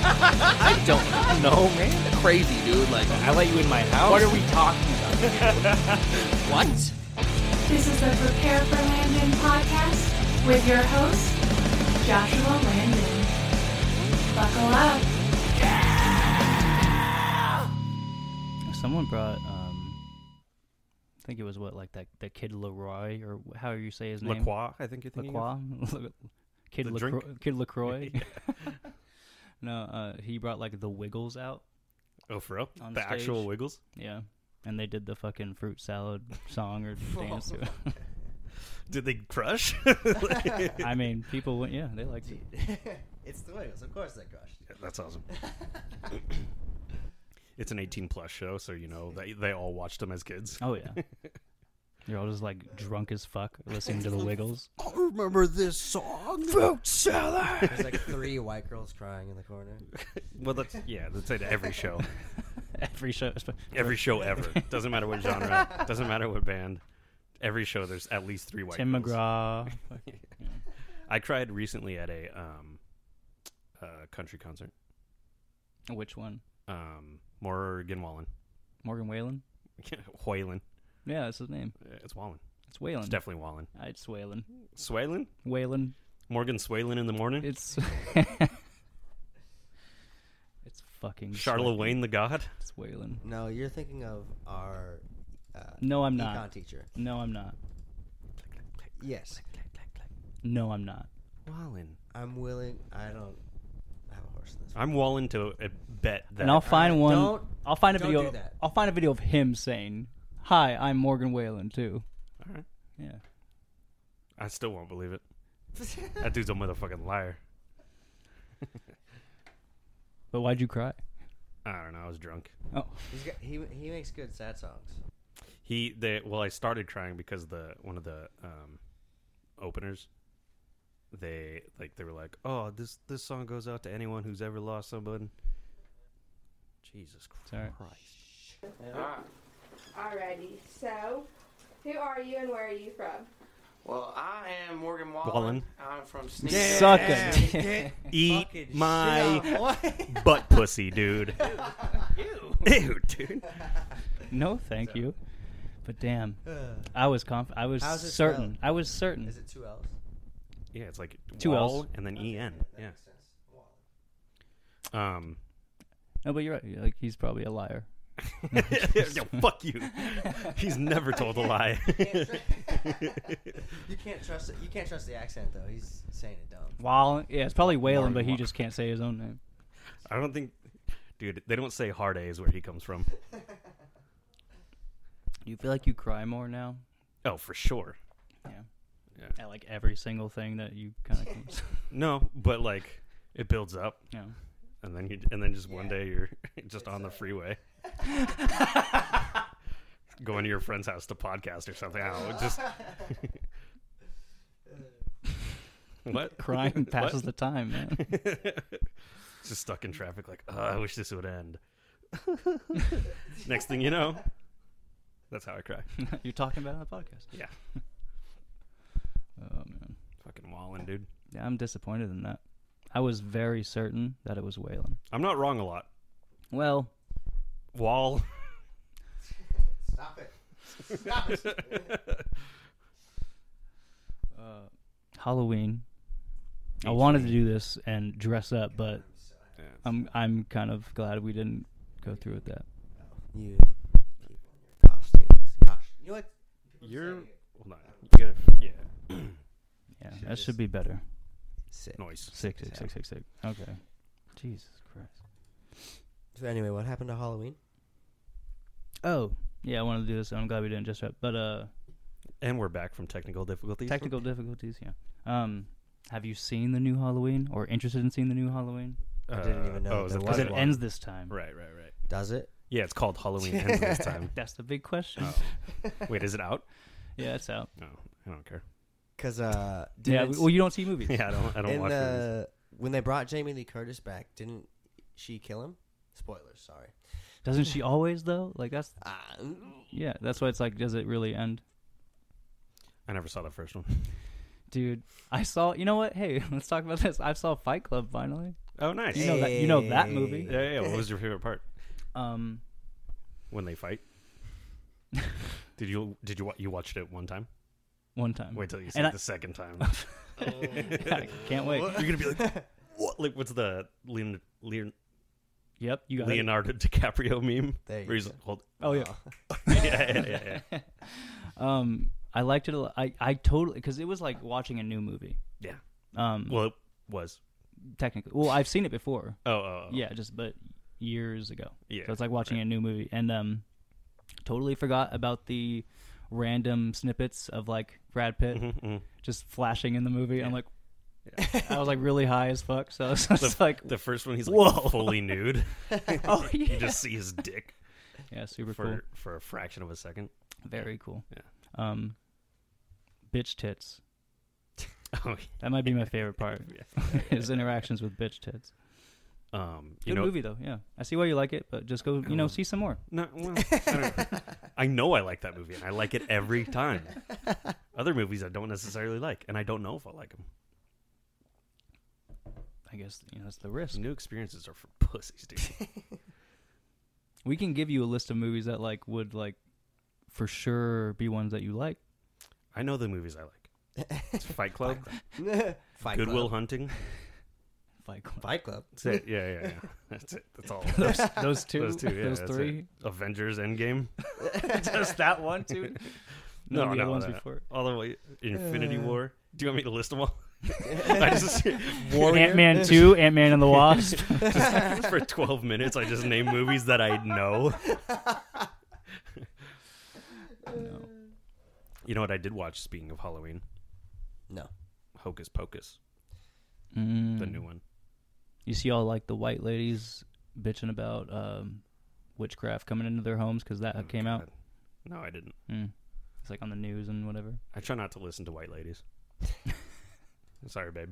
I don't know, man. Crazy, dude. Like, I let you in my house. What are we talking about? What? This is the Prepare for Landon podcast with your host, Joshua Landon. Buckle up. Someone brought, I think it was that Kid Leroy, or how you say his name? LaCroix, I think you're thinking of. Kid LaCroix. No, he brought like the Wiggles out. Oh, for real? On The stage. actual Wiggles? Yeah. And they did the fucking fruit salad song or dance to it. Did they crush? I mean, people went, yeah, they liked it. It's the Wiggles, of course they crushed. Yeah, that's awesome. It's an 18-plus show, so you know they all watched them as kids. Oh, yeah. You're all just like drunk as fuck listening to the Wiggles. I remember this song, Fruit Salad. There's like 3 white girls crying in the corner. Well, that's at every show. Every show. Every show ever. Doesn't matter what genre. Doesn't matter what band. Every show, there's at least 3 white Tim girls. McGraw. Yeah. I cried recently at a country concert. Which one? Morgan Wallen. Morgan Whalen? Whalen. Yeah, that's his name. It's Wallen. It's Whalen. It's definitely Wallen. It's Whalen. Swalen? Whalen. Morgan Swalen in the morning? It's... it's fucking... Charlemagne the God? It's Whalen. No, you're thinking of our No, I'm econ not. teacher. No, I'm not. Yes. No, I'm not. Wallen. I'm willing. I don't have a horse in this. I'm willing to bet that. And I'll find one. don't- I'll find a don't video. do that. I'll find a video of him saying, "Hi, I'm Morgan Whalen too." All right. Yeah. I still won't believe it. That dude's a motherfucking liar. But why'd you cry? I don't know. I was drunk. Oh, He makes good sad songs. I started crying because one of the openers, they were like, "Oh, this song goes out to anyone who's ever lost someone." Jesus Sorry. Christ. Alrighty, so who are you and where are you from? Well, I am Morgan Wallen. Wallen. I'm from Sneak. Suck it. Eat Fucking my shit up, butt pussy, dude. Ew, dude. No, thank you. But damn, boy. I was I was How's it certain. spelled? I was certain. Is it 2 L's? Yeah, it's like 2 wall L's. and then en. That Yeah. makes sense. No, but you're right. Like he's probably a liar. Yo, fuck you. He's never told a lie. You can't trust it. You can't trust the accent though. He's saying it dumb. Well, yeah, it's probably Whalen, Morgan but he Wallen. just can't say his own name. I don't think, dude. They don't say hard A is where he comes from. You feel like you cry more now? Oh, for sure. Yeah. Yeah. At like every single thing that you kind of. No, but like it builds up, Yeah. and then just one day you're just on the freeway, going to your friend's house to podcast or something. I don't know, just what? Crying passes the time, man. Just stuck in traffic, like, oh, I wish this would end. Next thing you know, that's how I cry. You're talking about it on the podcast. Yeah, Oh man. fucking Wallen, dude. Yeah, I'm disappointed in that. I was very certain that it was Whalen. I'm not wrong a lot. Well, Wall. Stop it. Stop it. Halloween. I wanted to do this and dress up, but Yeah, I'm kind of glad we didn't go through with that. You people in your costumes. You know what? you're. Hold on. You gotta. Yeah. Yeah, that should be better. Sick. Noise. Sick. Okay. Jesus Christ. So anyway, what happened to Halloween? Oh, yeah, I wanted to do this. I'm glad we didn't just up. But And we're back from technical difficulties. technical difficulties, yeah. Have you seen the new Halloween or interested in seeing the new Halloween? I didn't even know Oh, is there it was Because it one. ends this time. Right. Does it? Yeah, it's called Halloween Ends this time. That's the big question. Oh. Wait, is it out? Yeah, it's out. No, I don't care. Because Yeah, well, you don't see movies. Yeah, I don't in watch movies. when they brought Jamie Lee Curtis back, didn't she kill him? Spoilers, sorry. Doesn't she always though? Like that's Ah, yeah. That's why it's like, does it really end? I never saw the first one. Dude, I saw. You know what? Hey, let's talk about this. I saw Fight Club finally. Oh, nice. You know that movie. Yeah. What was your favorite part? When they fight. Did you watched it one time? One time. Wait till you see it the second time. I can't wait. You're gonna be like, what? Like, what's the Yep, you got Leonardo DiCaprio meme? There you where he's go. oh yeah. yeah. I liked it a lot. I totally, because it was like watching a new movie. Yeah. Well, it was technically. Well, I've seen it before. Oh. Yeah, but years ago. Yeah. So it's like watching a new movie, and totally forgot about the random snippets of like Brad Pitt just flashing in the movie. I'm like, I was like really high as fuck. So it's like the first one, he's whoa. like fully nude. Oh yeah. You just see his dick. Yeah, super cool. For a fraction of a second. Very cool. Yeah. Bitch tits. Oh, yeah. That might be my favorite part. His interactions with bitch tits. Good movie though. Yeah, I see why you like it, but just go, see some more. No, well, I know I like that movie, and I like it every time. Other movies I don't necessarily like, and I don't know if I like them. I guess that's the risk. New experiences are for pussies, dude. We can give you a list of movies that would for sure be ones that you like. I know the movies I like. It's Fight Club, Fight Good Will Club. Hunting. Fight Club. That's it. Yeah. That's it. That's all. Those two. Yeah, those that's three. it. Avengers Endgame. Just that one too. No, the other ones before. All the way. Infinity War. Do you want me to list them all? I just Ant-Man 2, Ant-Man and the Wasp. just for 12 minutes, I just name movies that I know. No. You know what I did watch, speaking of Halloween? No. Hocus Pocus. The new one. You see all the white ladies bitching about witchcraft coming into their homes because that came out? No, I didn't. It's on the news and whatever. I try not to listen to white ladies. Sorry, babe.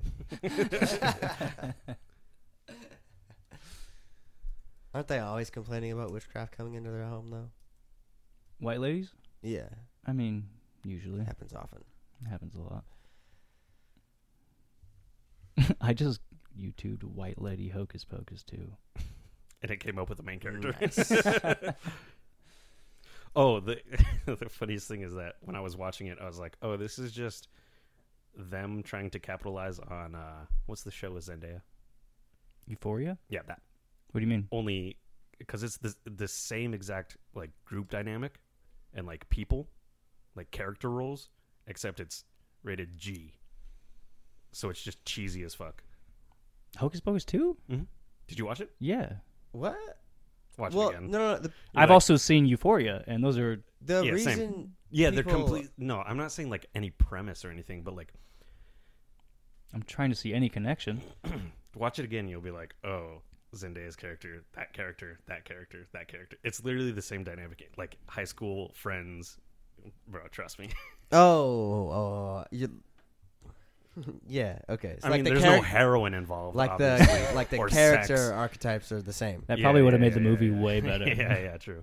Aren't they always complaining about witchcraft coming into their home, though? White ladies? Yeah. I mean, usually. It happens often. It happens a lot. I just YouTubed White Lady Hocus Pocus 2. And it came up with the main character. Nice. Oh, the funniest thing is that when I was watching it, I was like, oh, this is just them trying to capitalize on, what's the show with Zendaya? Euphoria? Yeah, that. What do you mean? Only because it's the same exact group dynamic and people, character roles, except it's rated G. So it's just cheesy as fuck. Hocus Pocus 2? Mm-hmm. Did you watch it? Yeah. What? Watch Well, it again. no. I've also seen Euphoria, and those are... The Yeah, reason... same. Yeah, they're people- complete... No, I'm not saying any premise or anything, but I'm trying to see any connection. watch it again, you'll be like, oh, Zendaya's character, that character, that character, that character. It's literally the same dynamic. High school friends. Bro, trust me. Yeah, okay. So I mean, there's no heroin involved. the obviously, or character sex. archetypes are the same. That probably would have made the movie way better. Yeah, true.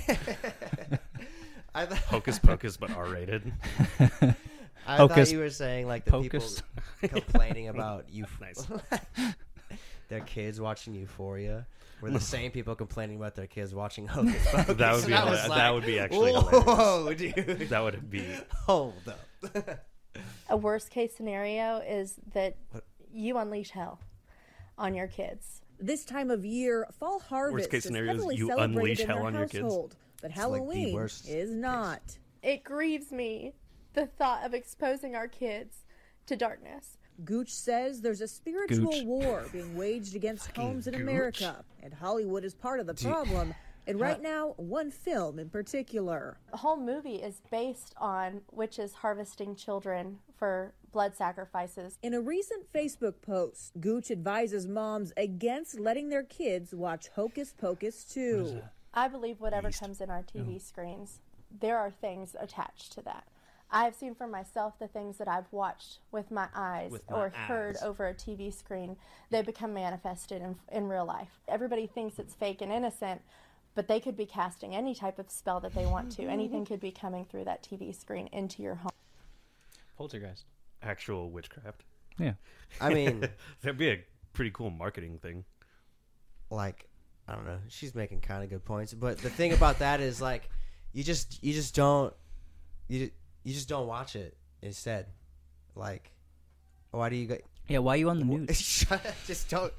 I Hocus Pocus, but R-rated. I Hocus thought you were saying the Pocus. people complaining about Nice. their kids watching Euphoria were the same people complaining about their kids watching Hocus Pocus. That would be And I was that would be actually whoa, hilarious. dude. That would be. Hold up. A worst case scenario is that you unleash hell on your kids. This time of year, fall harvest Worst case is scenario is heavily you celebrated unleash in hell their on your kids? household, but It's like the Halloween worst is not. It grieves me, the thought of exposing our kids to darkness. Gooch says there's a spiritual Gooch. war being waged against homes in Gooch. America, and Hollywood is part of the problem. And right now, one film in particular. The whole movie is based on witches harvesting children for blood sacrifices. In a recent Facebook post, Gooch advises moms against letting their kids watch Hocus Pocus 2. I believe whatever comes in our TV screens, there are things attached to that. I've seen for myself the things that I've watched with my eyes or heard over a TV screen, they become manifested in real life. Everybody thinks it's fake and innocent, but they could be casting any type of spell that they want to. Anything could be coming through that TV screen into your home. Poltergeist. Actual witchcraft. Yeah. I mean, That'd be a pretty cool marketing thing. Like, I don't know. She's making kind of good points, but the thing about that is like, you just don't watch it instead. Like, why do you go? Yeah, why are you on the news? Just don't.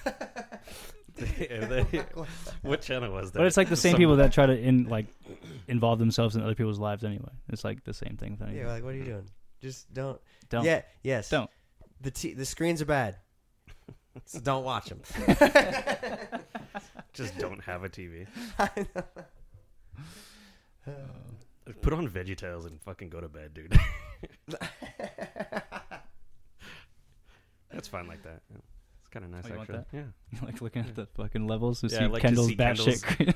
What channel was that? But it's like the same people that try to involve themselves in other people's lives anyway. It's like the same thing. Yeah, like, what are you doing? Just don't. Don't. Yeah. Yes. Don't. The screens are bad. So don't watch them. Just don't have a TV. Put on VeggieTales and fucking go to bed, dude. That's fine like that. Yeah. It's kind of nice, you actually. want that? Yeah. You like looking at the fucking levels to Yeah, see I like to Kendall's see batshit.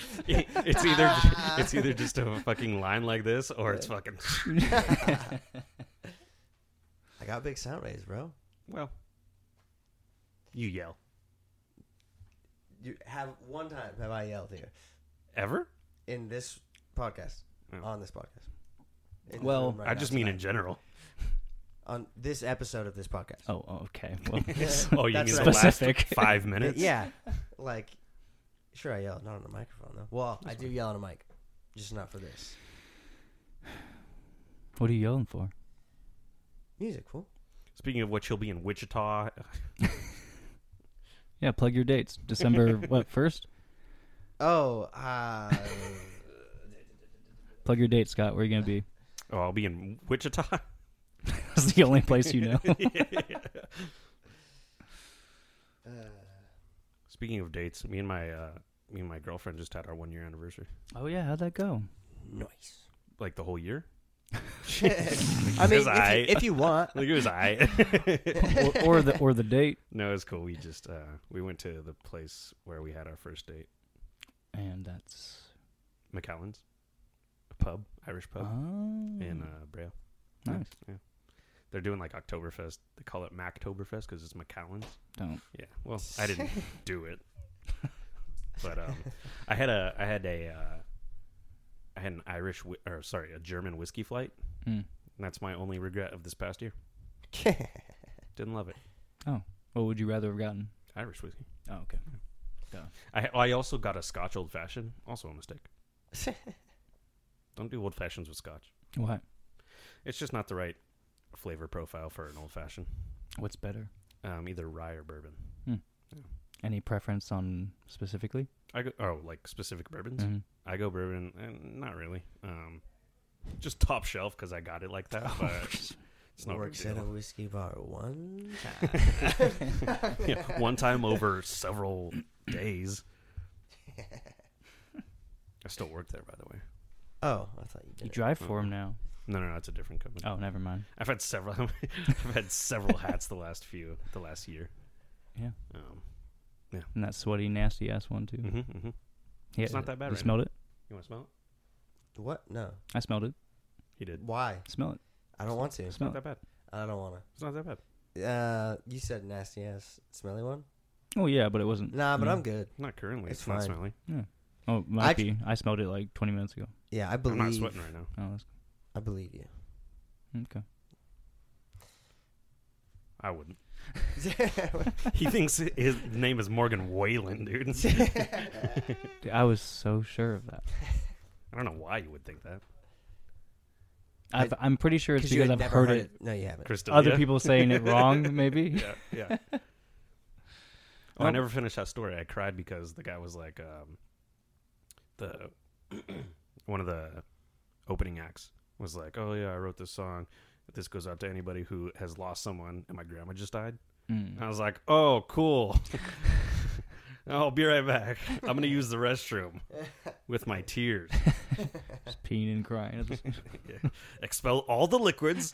It's either just a fucking line like this, or it's fucking. I got big sound waves, bro. Well, you yell. You have one time have I yelled here Ever? in this podcast, No. on this podcast. In the Well, room right I now just mean tonight. in general. On this episode of this podcast. Oh, okay. Well, Oh, you That's mean the what last specific. 5 minutes? Yeah, like, sure, I yell, not on the microphone though. Well, I do yell on a mic, just not for this. what are you yelling for? Music, fool. Speaking of which, he'll be in Wichita. Yeah, plug your dates. December, what, 1st? Oh, Plug your date, Scott. Where are you going to be? Oh, I'll be in Wichita. That's the only place you know. Speaking of dates, me and my girlfriend just had our 1-year anniversary. Oh, yeah. How'd that go? nice. Like the whole year. I mean, if you want. Like it was I. or the date. No, it's cool. We just we went to the place where we had our first date, And that's... McAllen's, a pub, Irish pub in Brea. Nice. Yeah. They're doing like Oktoberfest. They call it Mactoberfest because it's McAllen's. Don't. Yeah. Well, I didn't do it, but I had an a German whiskey flight. Mm. And that's my only regret of this past year. Didn't love it. Oh. What would you rather have gotten? Irish whiskey. Oh, okay. I also got a Scotch Old Fashioned. Also a mistake. Don't do Old Fashions with Scotch. What? It's just not the right flavor profile for an Old Fashioned. What's better? Either rye or bourbon. Any preference on specifically? Like specific bourbons? Mhm. I go bourbon, and not really. Just top shelf because I got it like that. But it's not Works big at a deal. whiskey bar one time. Yeah, one time over several days. I still work there, by the way. Oh, I thought you did. You drive for him now. No, it's a different company. Oh, never mind. I've had several. I've had several hats the last year. Yeah. Yeah. And that sweaty, nasty ass one, too. Mm-hmm. Yeah, It's not that bad You right smelled it? You want to smell it? What? No. I smelled it. He did. Why? Smell it. I don't want to. It's Smell not that bad. I don't want It's not that bad. to. You said nasty ass smelly one? Oh, yeah, but it wasn't. Nah, but Mm. I'm good. Not currently. It's It's not fine. smelly. Oh, it might be. I smelled it like 20 minutes ago. Yeah, I I'm believe. not sweating right now. Oh, that's I believe you. okay. I wouldn't. He thinks his name is Morgan Whalen, dude. Dude, I was so sure of that. I don't know why you would think that. I'm pretty sure it's 'Cause you because had I've never heard it. No, you haven't. Crystalia? Other people saying it wrong, maybe. Yeah. Oh, I never finished that story. I cried because the guy was like, the one of the opening acts was like, "Oh yeah, I wrote this song. This goes out to anybody who has lost someone, and my grandma just died." Mm. And I was like, "Oh, cool. I'll be right back. I'm gonna use the restroom with my tears. Just peeing and crying. Yeah. Expel all the liquids."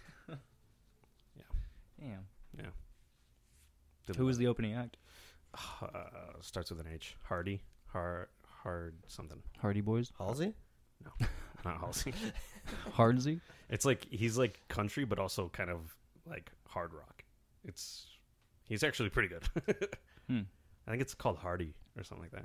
Damn. Yeah. Who was the opening act? Starts with an H. Hardy. Hard something. Hardy Boys? Halsey? No, not Halsey. Hardsey? It's like he's like country, but also kind of like hard rock. He's actually pretty good. I think it's called Hardy or something like that.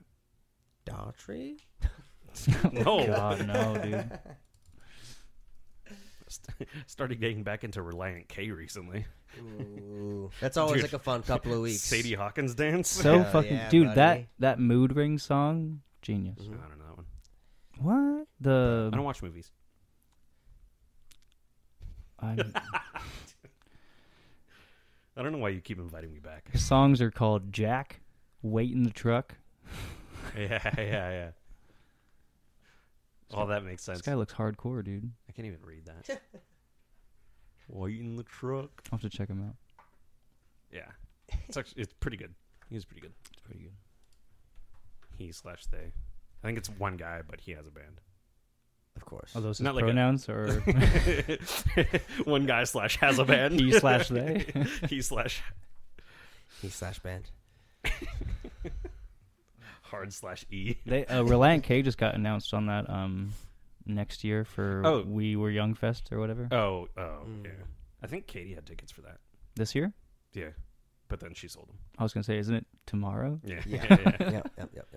Daughtry? No, God, no, dude. started getting back into Reliant K recently. Ooh, that's always Dude. like a fun couple of weeks. Sadie Hawkins dance. So Hell fucking yeah, dude, buddy. that Mood Ring song, genius. I don't know that one. What the? I don't watch movies. I, I don't know why you keep inviting me back. his songs are called Jack, Wait in the Truck. Yeah. All that makes sense. This guy looks hardcore, dude. I can't even read that. Wait in the truck. I'll have to check him out. Yeah, it's pretty good. He's pretty good. It's pretty good. He/they. I think it's one guy, but he has a band. Of course. Are those his Not like a- pronouns or One guy / has a band. he/they? He/band. hard/e. They Reliant K just got announced on that next year for We Were Young Fest or whatever. Oh, yeah. I think Katie had tickets for that. This year? Yeah, but then she sold them. I was gonna say, isn't it tomorrow? Yeah. Yep.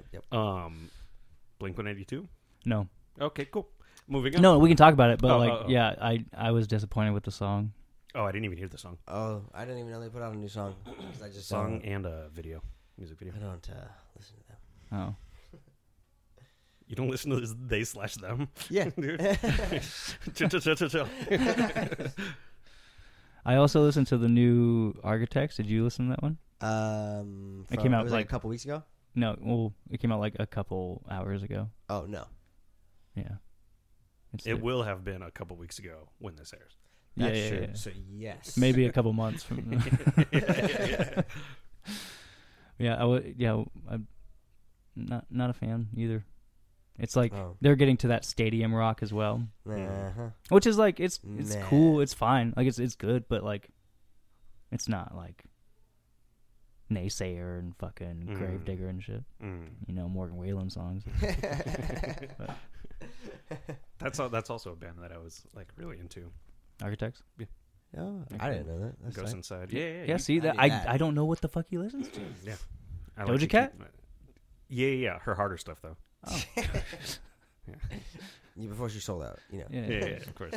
Blink-182. No. Okay, cool. Moving on. No, we can talk about it, but Oh. yeah, I was disappointed with the song. Oh, I didn't even hear the song. Oh, I didn't even know they put out a new song. 'Cause I just Song and a music video. I don't listen to them. Oh. You don't listen to this they/them? Yeah. Dude. Chill. I also listened to the new Architects. Did you listen to that one? It came out was like a couple weeks ago. No, well, it came out like a couple hours ago. Oh no. Yeah. It will have been a couple weeks ago when this airs. Yeah, That's yeah, true. yeah. So yes. Maybe a couple months from. Yeah, I'm not a fan either. It's like they're getting to that stadium rock as well, which is like it's cool, it's fine, like it's good, but like it's not like Naysayer and fucking Gravedigger and shit. You know, Morgan Wallen songs. That's also a band that I was like really into. Architects. Yeah. Oh, I didn't know that. That's Ghost tight. Inside. Yeah. Yeah. See that I don't know what the fuck he listens to. Yeah. Doja Cat? Yeah. Her harder stuff though. Oh. Yeah, before she sold out, you know. Yeah, Of course.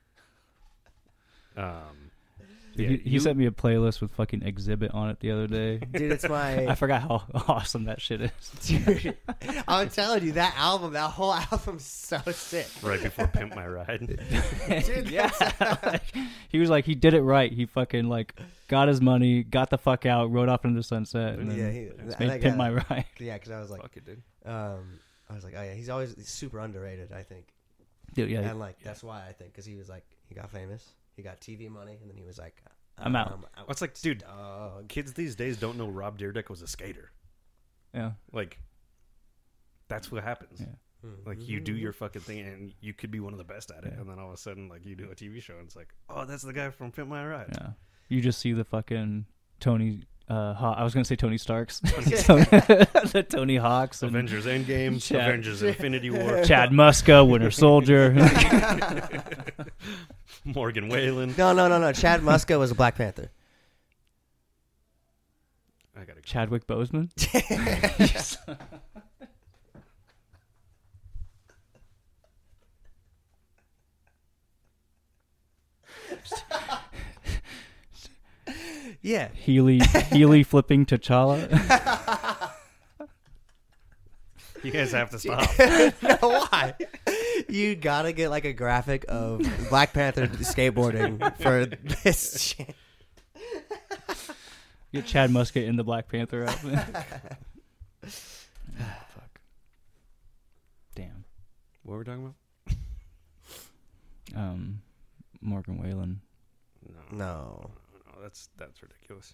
He sent me a playlist with fucking Exhibit on it the other day. Dude, it's my. I forgot how awesome that shit is. Dude, I'm telling you, that whole album's so sick. Right before Pimp My Ride. Dude, Yeah. He was like, he did it right. He fucking like got his money, got the fuck out, rode off into the sunset, and then made Pimp My Ride. Yeah, because I was like, Fuck it, dude. I was like, oh yeah, he's super underrated, I think. Dude, yeah. And like that's why I think, because he was like, he got famous, he got TV money, and then he was like, I'm out. Well, it's like, dude, kids these days don't know Rob Dyrdek was a skater. Yeah. Like, that's what happens. Yeah. Like, you do your fucking thing, and you could be one of the best at it, and then all of a sudden, like, you do a TV show, and it's like, oh, that's the guy from Pimp My Ride. Yeah. You just see the fucking Tony. I was gonna say Tony Starks. The Tony Hawks. And Avengers Endgame, Chad. Avengers Infinity War, Chad Muska, Winter Soldier. Morgan Wallen. No. Chad Muska was a Black Panther. I gotta go. Chadwick Boseman. Yeah. Healy flipping T'Challa. You guys have to stop. No, why? You gotta get like a graphic of Black Panther skateboarding for this shit. Get Chad Muska in the Black Panther outfit. Fuck. Damn. What were we talking about? Morgan Wallen. No. That's ridiculous.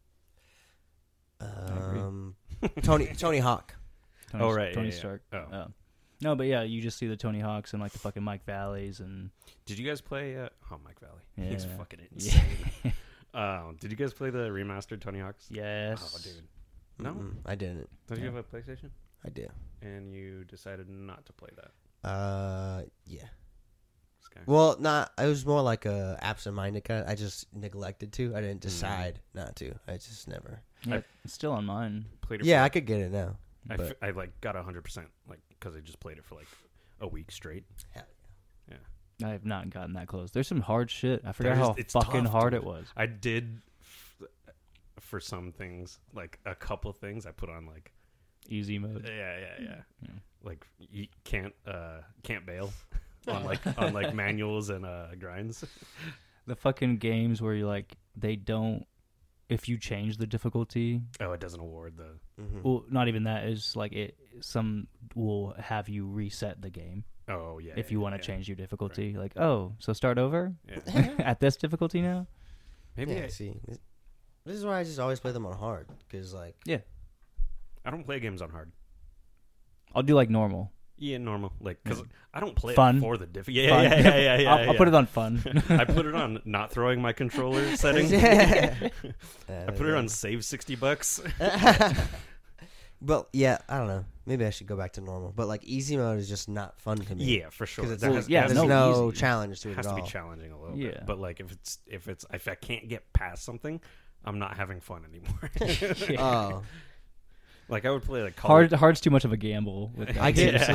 Tony Hawk. Tony Stark. Oh. No, but yeah, you just see the Tony Hawks and like the fucking Mike Valleys and. Did you guys play? Mike Valley. Yeah. He's fucking insane. Did you guys play the remastered Tony Hawks? Yes. Oh, dude. No, I didn't. Don't you have a PlayStation? I do. And you decided not to play that. Yeah. Okay. Well, it was more like a absent-minded kind. I just neglected to. I didn't decide not to. I just never. Yeah, it's still on mine. Played it. Yeah, I could get it now. I like got 100% like because I just played it for like a week straight. Hell yeah. I have not gotten that close. There's some hard shit. I forgot how fucking hard it was. I did for some things, like a couple things, I put on like easy mode. Yeah. Like you can't bail on like manuals and grinds. The fucking games where you like they don't. If you change the difficulty, it doesn't award the. Well, not even that. Is like it. Some will have you reset the game. Oh yeah. If you want to change your difficulty, right. like so start over at this difficulty now. Maybe I see. This is why I just always play them on hard because like I don't play games on hard. I'll do like normal. Yeah, normal. Like because I don't play fun. It for the Yeah. I'll put it on fun. I put it on not throwing my controller setting. I put it on save $60. But yeah, I don't know. Maybe I should go back to normal. But like easy mode is just not fun to me. Yeah, for sure. There's no no challenge to it It has at to all. be challenging a little bit. But like if I can't get past something, I'm not having fun anymore. Oh. Like I would play like hard's too much of a gamble. With that. I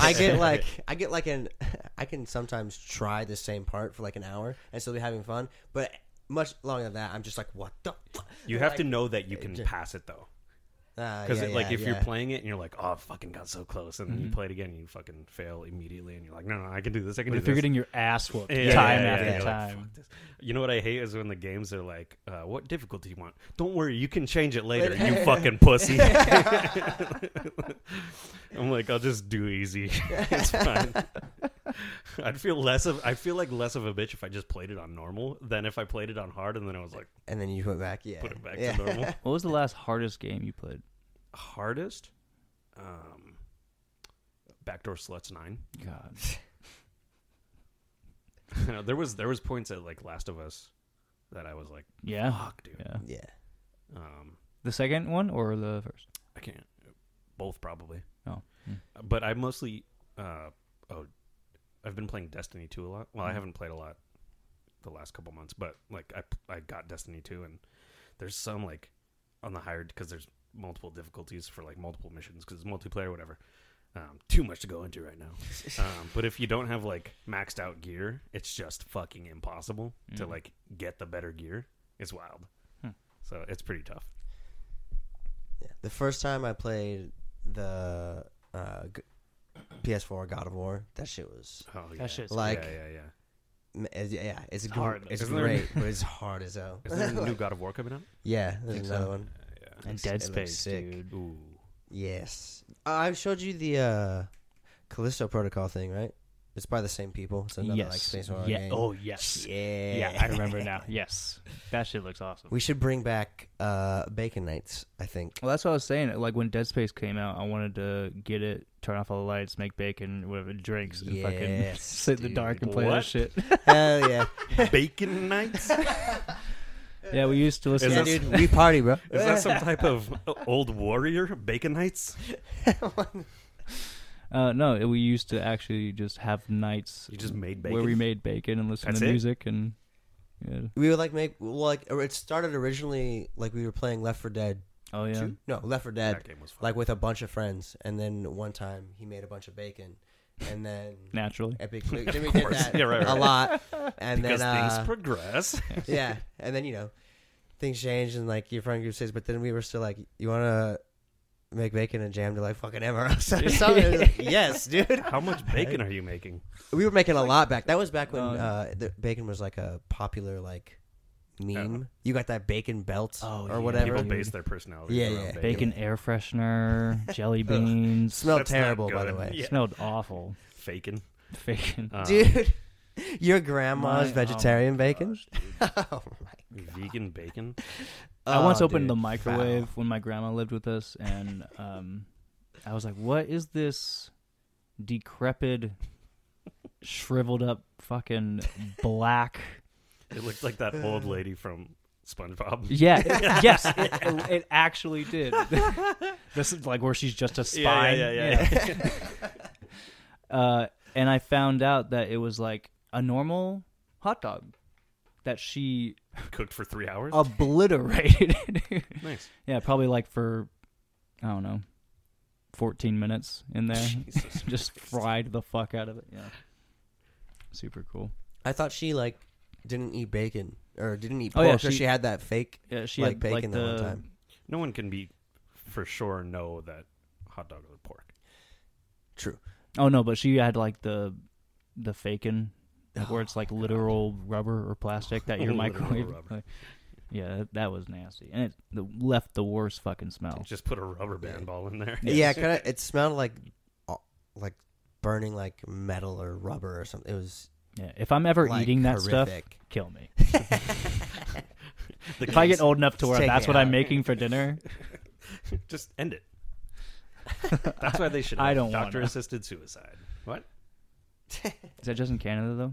can sometimes try the same part for like an hour and still be having fun, but much longer than that, I'm just like, what the fuck? You have to know that you can pass it though. Because if you're playing it and you're like, oh, I fucking got so close, and then you play it again and you fucking fail immediately, and you're like, no, I can do this. I can do this. You're getting your ass whooped time after time. Like, this. You know what I hate is when the games are like, what difficulty you want? Don't worry, you can change it later. You fucking pussy. I'm like, I'll just do easy. It's fine. I feel less of a bitch if I just played it on normal than if I played it on hard and then I was like, and then you put it back to normal. What was the last hardest game you played? Hardest? Backdoor Sluts 9. God. There was points at like Last of Us that I was like, fuck, dude. Yeah. The second one or the first? I can't. Both probably. Oh. But I mostly I've been playing Destiny 2 a lot. Well, I haven't played a lot the last couple months, but like I got Destiny 2 and there's some like on the higher because there's multiple difficulties for like multiple missions because it's multiplayer, whatever. Too much to go into right now. But if you don't have like maxed out gear, it's just fucking impossible to like get the better gear. It's wild. So it's pretty tough. Yeah. The first time I played the PS4 God of War, that shit was that shit's like yeah. It's hard. It's great, but it's hard as hell. Is there a new God of War coming out? Yeah, there's another one. And Dead Space, dude. Ooh. Yes, I showed you the Callisto Protocol thing, right? It's by the same people. It's another like space horror game. Oh yes. Yeah. I remember now. Yes, that shit looks awesome. We should bring back Bacon Nights, I think. Well, that's what I was saying. Like when Dead Space came out, I wanted to get it, turn off all the lights, make bacon, whatever drinks, and fucking sit in the dark and play that shit. Hell yeah. Bacon Nights? Yeah, we used to listen. Yeah, dude, we party, bro. Is that some type of old warrior? Bacon Nights? No, we used to actually just have nights. You just made bacon? Where we made bacon and listened to music and. Yeah. We would it started originally like we were playing Left 4 Dead. Oh yeah. 2? No, Left 4 Dead. That game was fun. Like with a bunch of friends, and then one time he made a bunch of bacon, and then naturally, then we did that a lot, and because then things progress. Yeah, and then things change, and like your friend group says, but then we were still like, you want to make bacon and jam to like fucking Emeralds or something? Like, yes, dude. How much bacon are you making? We were making a lot back. That was back when the bacon was like a popular like meme. You got that bacon belt or whatever. People base their personality. Yeah. Bacon air freshener, jelly beans. Smelled terrible, by the way. Yeah. Smelled awful. Faking. Dude, your grandma's vegetarian bacon? Oh my God. Vegan bacon? I once opened the microwave when my grandma lived with us, and I was like, what is this decrepit, shriveled up fucking black... It looked like that old lady from SpongeBob. Yeah, yes, it actually did. This is like where she's just a spine. Yeah. And I found out that it was like a normal hot dog that she cooked for 3 hours, obliterated. Nice. Yeah, probably like for, I don't know, 14 minutes in there. Jesus just Christ. fried the fuck out of it. Yeah, super cool. I thought she like didn't eat bacon or didn't eat Oh, pork. yeah, So she had that fake she like had bacon like the one time. No one can be for sure know that hot dog with pork. True. Oh no, but she had like the fakin', where it's like literal rubber or plastic that you're Literal microwaving. rubber. Like, yeah, that was nasty, and it left the worst fucking smell. Just put a rubber band ball in there. Yeah, kind of. It smelled like burning like metal or rubber or something. It was. Yeah, if I'm ever like, eating that stuff, horrific. kill me. The If I get kids- old enough to where Take that's it what I'm out. making for dinner, just end it. That's why they should I have don't wanna. doctor-assisted suicide. What? is that just in Canada though?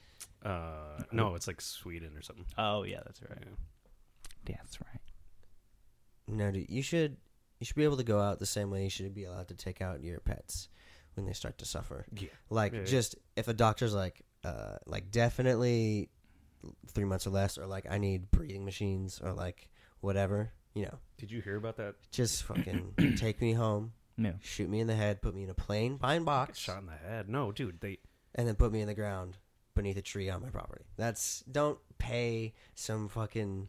No, it's like Sweden or something. Oh yeah, that's right. Yeah. That's right. No, dude, you should be able to go out the same way you should be allowed to take out your pets when they start to suffer. Yeah. Like Yeah, yeah. just if a doctor's like definitely 3 months or less, or like I need breathing machines or like whatever, you know, Did you hear about that? just fucking take me home, Yeah. shoot me in the head, put me in a plain pine box, Shot in the head. No, dude. and then put me in the ground beneath a tree on my property. Don't pay some fucking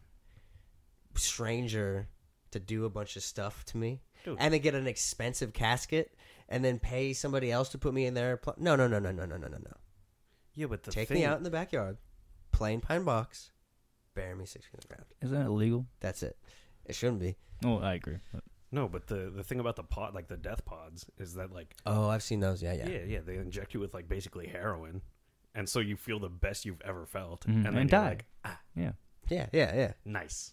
stranger to do a bunch of stuff to me, Dude. and then get an expensive casket, and then pay somebody else to put me in there. No. Yeah, but the Take thing, me out in the backyard, plain pine box, bury me 6 feet in the ground. Isn't that illegal? That's it. It shouldn't be. Oh, I agree. But No, but the thing about the pod, like the death pods, is that like Oh, I've seen those. Yeah. yeah, they inject you with like basically heroin, and so you feel the best you've ever felt, Mhm. and then And you're die. like, yeah, Yeah. nice.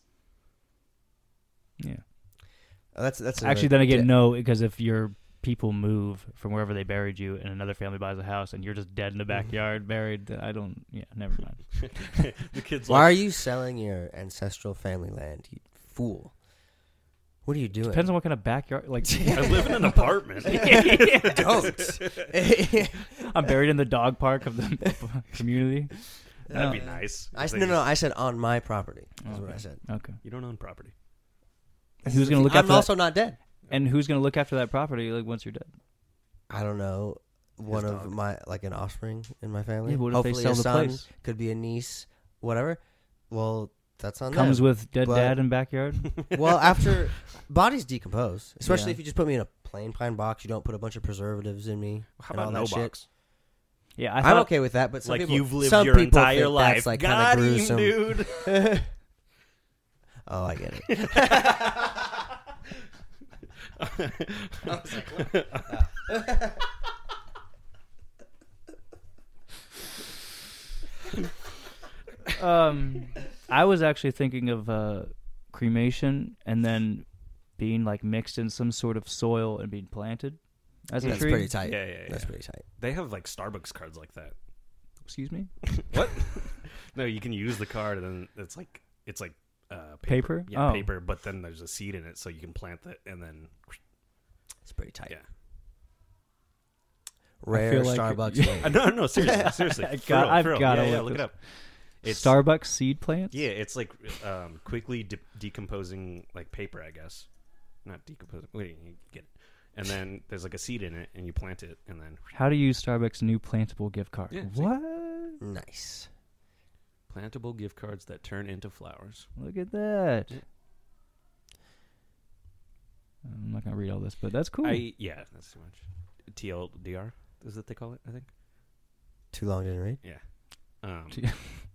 yeah. That's Actually, then again, no, because if your people move from wherever they buried you, and another family buys a house, and you're just dead in the backyard, buried, then I don't. Yeah, never mind. The kids Why like, are you selling your ancestral family land, you fool? What are you doing? Depends on what kind of backyard. Like, I live in an apartment. Don't. I'm buried in the dog park of the community. That'd be No. nice. I If said, they no. just- I said on my property. That's what Okay. I said. Okay. You don't own property. And who's gonna look I'm after also not dead. that? And who's gonna look after that property like once you're dead? I don't know. One of dog. my an offspring in my family. Yeah, what if they Hopefully sell a the son, place? could be a niece, whatever. Well, that's on Comes them. with dead but- dad and backyard. Well, after bodies decompose, especially Yeah. if you just put me in a plain pine box, you don't put a bunch of preservatives in me. How and all about that no shit. box? Yeah, I'm okay with that, but some Like people, you've lived some your people entire think life. That's like Got kind of him, gruesome, dude. Oh, I get it. I was actually thinking of cremation and then being like mixed in some sort of soil and being planted as a That's tree. pretty tight. Yeah. That's pretty tight. They have like Starbucks cards like that. Excuse me. What? No, you can use the card, and then it's like Paper? Yeah, Oh. paper. But then there's a seed in it, so you can plant it, and then It's pretty tight. yeah. Rare feel like- Starbucks. No, seriously. I've For real, got- for real. I've gotta yeah, look look it this- up. It's Starbucks seed plants. Yeah, it's like quickly decomposing like paper, I guess. Not decomposing. Wait, you get it. And then there's like a seed in it, and you plant it, and then How to use Starbucks new plantable gift card? Yeah, see? What? Nice. plantable gift cards that turn into flowers. Look at that. Yeah. I'm not gonna read all this, but that's cool. Yeah, that's too much. TLDR is what they call it, I think. Too long didn't read. T-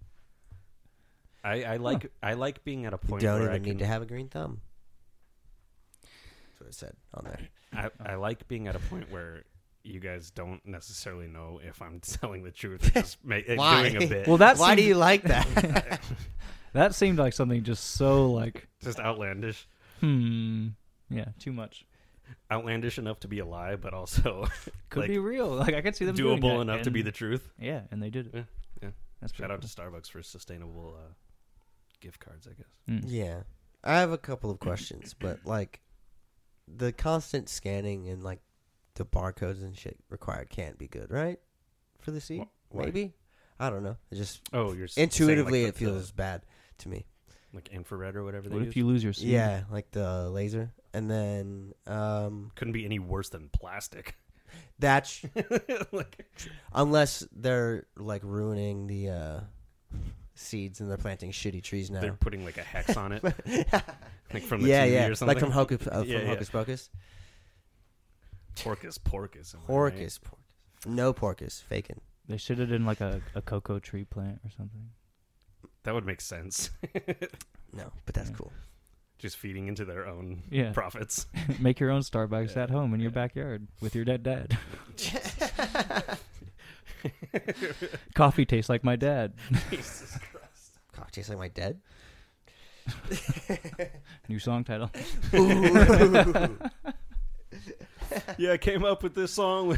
I like being at a You point don't where even I need can. to have a green thumb. That's what it said on there. I like being at a point where you guys don't necessarily know if I'm telling the truth or just Why? doing a bit. Well, that Why do seemed- you like that? that seemed like something just so like, just outlandish. yeah, too much. Outlandish enough to be a lie, but also Could like, be real. Like I could see them doing doable that, enough to be and- the truth. Yeah, and they did it. Yeah. That's Shout pretty out to Starbucks for sustainable gift cards, I guess. cool. Mm. Yeah. I have a couple of questions, but like the constant scanning and like the barcodes and shit required can't be good, right? For the seed? Why? Maybe? I don't know. It just Oh, you're intuitively saying, it feels bad to me. like infrared or whatever. What they if use? you lose your seed? Yeah, like the laser. And then Couldn't be any worse than plastic. That's Like, unless they're like ruining the seeds and they're planting shitty trees now. they're putting like a hex on it, like from the yeah, TV yeah, or something. like from Hocus Yeah. Hocus Pocus. Porcus. am I right? Porcus. No Porcus. Faking. They should have done like a cocoa tree plant or something. That would make sense. No, but that's Yeah. cool. Just feeding into their own Yeah. profits. Make your own Starbucks Yeah. at home in your Yeah. backyard with your dead dad. Coffee tastes like my dad. Jesus Christ. God, tastes like my dead. New song title. Yeah, I came up with this song.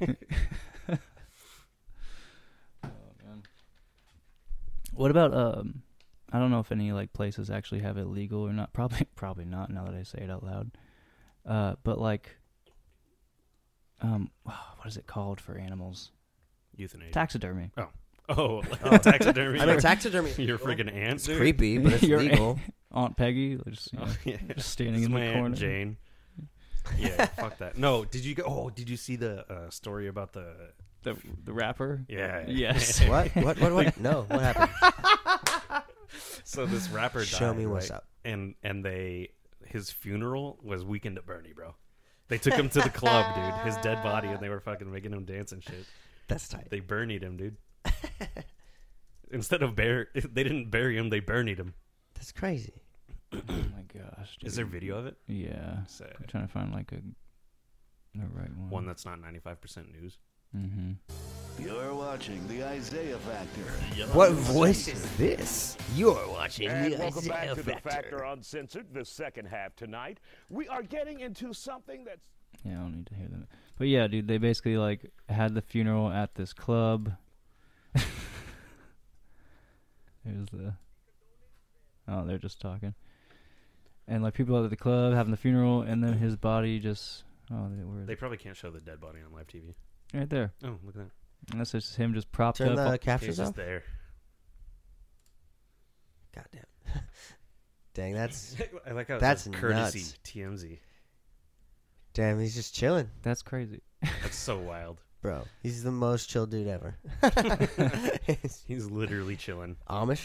What about I don't know if any like places actually have it legal or not. Probably not. Now that I say it out loud, but like, what is it called for animals? Euthanasia. Taxidermy. Oh, like taxidermy. I mean, taxidermy. You're freaking ant, It's dude. creepy, but it's Your legal. Aunt Peggy, just, Oh, yeah. just standing It's in my the Aunt corner. Jane. Yeah, fuck that. No, did you go? Oh, did you see the story about the? The rapper. Yeah. Yes. What? No, what happened? So this rapper died. Show me what's right? up. And his funeral was Weekend at Bernie, bro. They took him to the club, dude. His dead body, and they were fucking making him dance and shit. That's tight. They burnied him, dude. Instead of they didn't bury him, they burnied him. That's crazy. Oh my gosh. Is there dude. video of it? Yeah. Sad. I'm trying to find like the right one. One that's not 95% news. Mm-hmm. You're watching the Isaiah Factor. What voice is this? You're watching And the welcome back Isaiah to the Factor. Factor Uncensored, the second half tonight. We are getting into something that's Yeah, I don't need to hear them. But yeah, dude, they basically like had the funeral at this club. Here's the. Oh, they're just talking. And like people at the club having the funeral, and then his body just. Oh, where is They it? probably can't show the dead body on live TV. Right there. Oh, look at that. And that's just him just propped Turn up. the captions He's off. just there. Goddamn. Dang, that's I like how That's it says courtesy nuts. TMZ. damn. He's just chilling, That's crazy. That's so wild. bro. He's the most chill dude ever. He's literally chilling. Amish.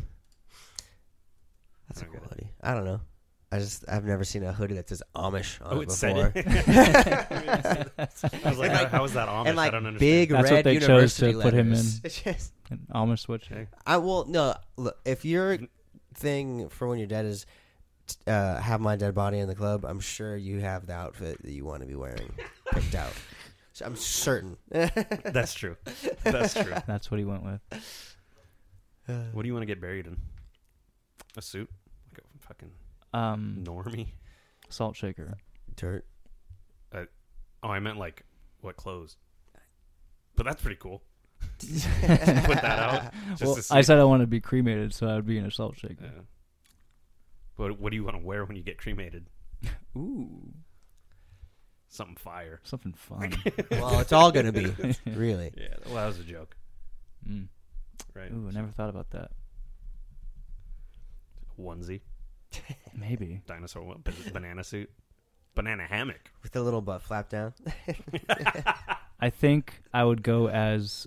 That's a I cool get it. hoodie. I don't know. I've never seen a hoodie that says Amish on Oh, it it before. said it. I was like, how is that Amish? And like I don't understand. big That's what red they chose university to put him letters. in. It's just, An Amish switch. Okay. I will no. Look, if your thing for when you're dead is have my dead body in the club, I'm sure you have the outfit that you want to be wearing picked out. So I'm certain. That's true. That's true. That's what he went with. What do you want to get buried in? A suit? Like a fucking normie? Salt shaker. Dirt. Oh, I meant like what clothes? But that's pretty cool. Put that out. Just Well, to see. I said I want to be cremated, so I would be in a salt shaker. Yeah. But what do you want to wear when you get cremated? Ooh, Something fire. something fun. Well, it's all gonna be really. Yeah. Well, that was a joke, Mm. right? Ooh, I never thought about that. Onesie, Maybe. dinosaur, banana suit, banana hammock. With a little butt flap down. I think I would go as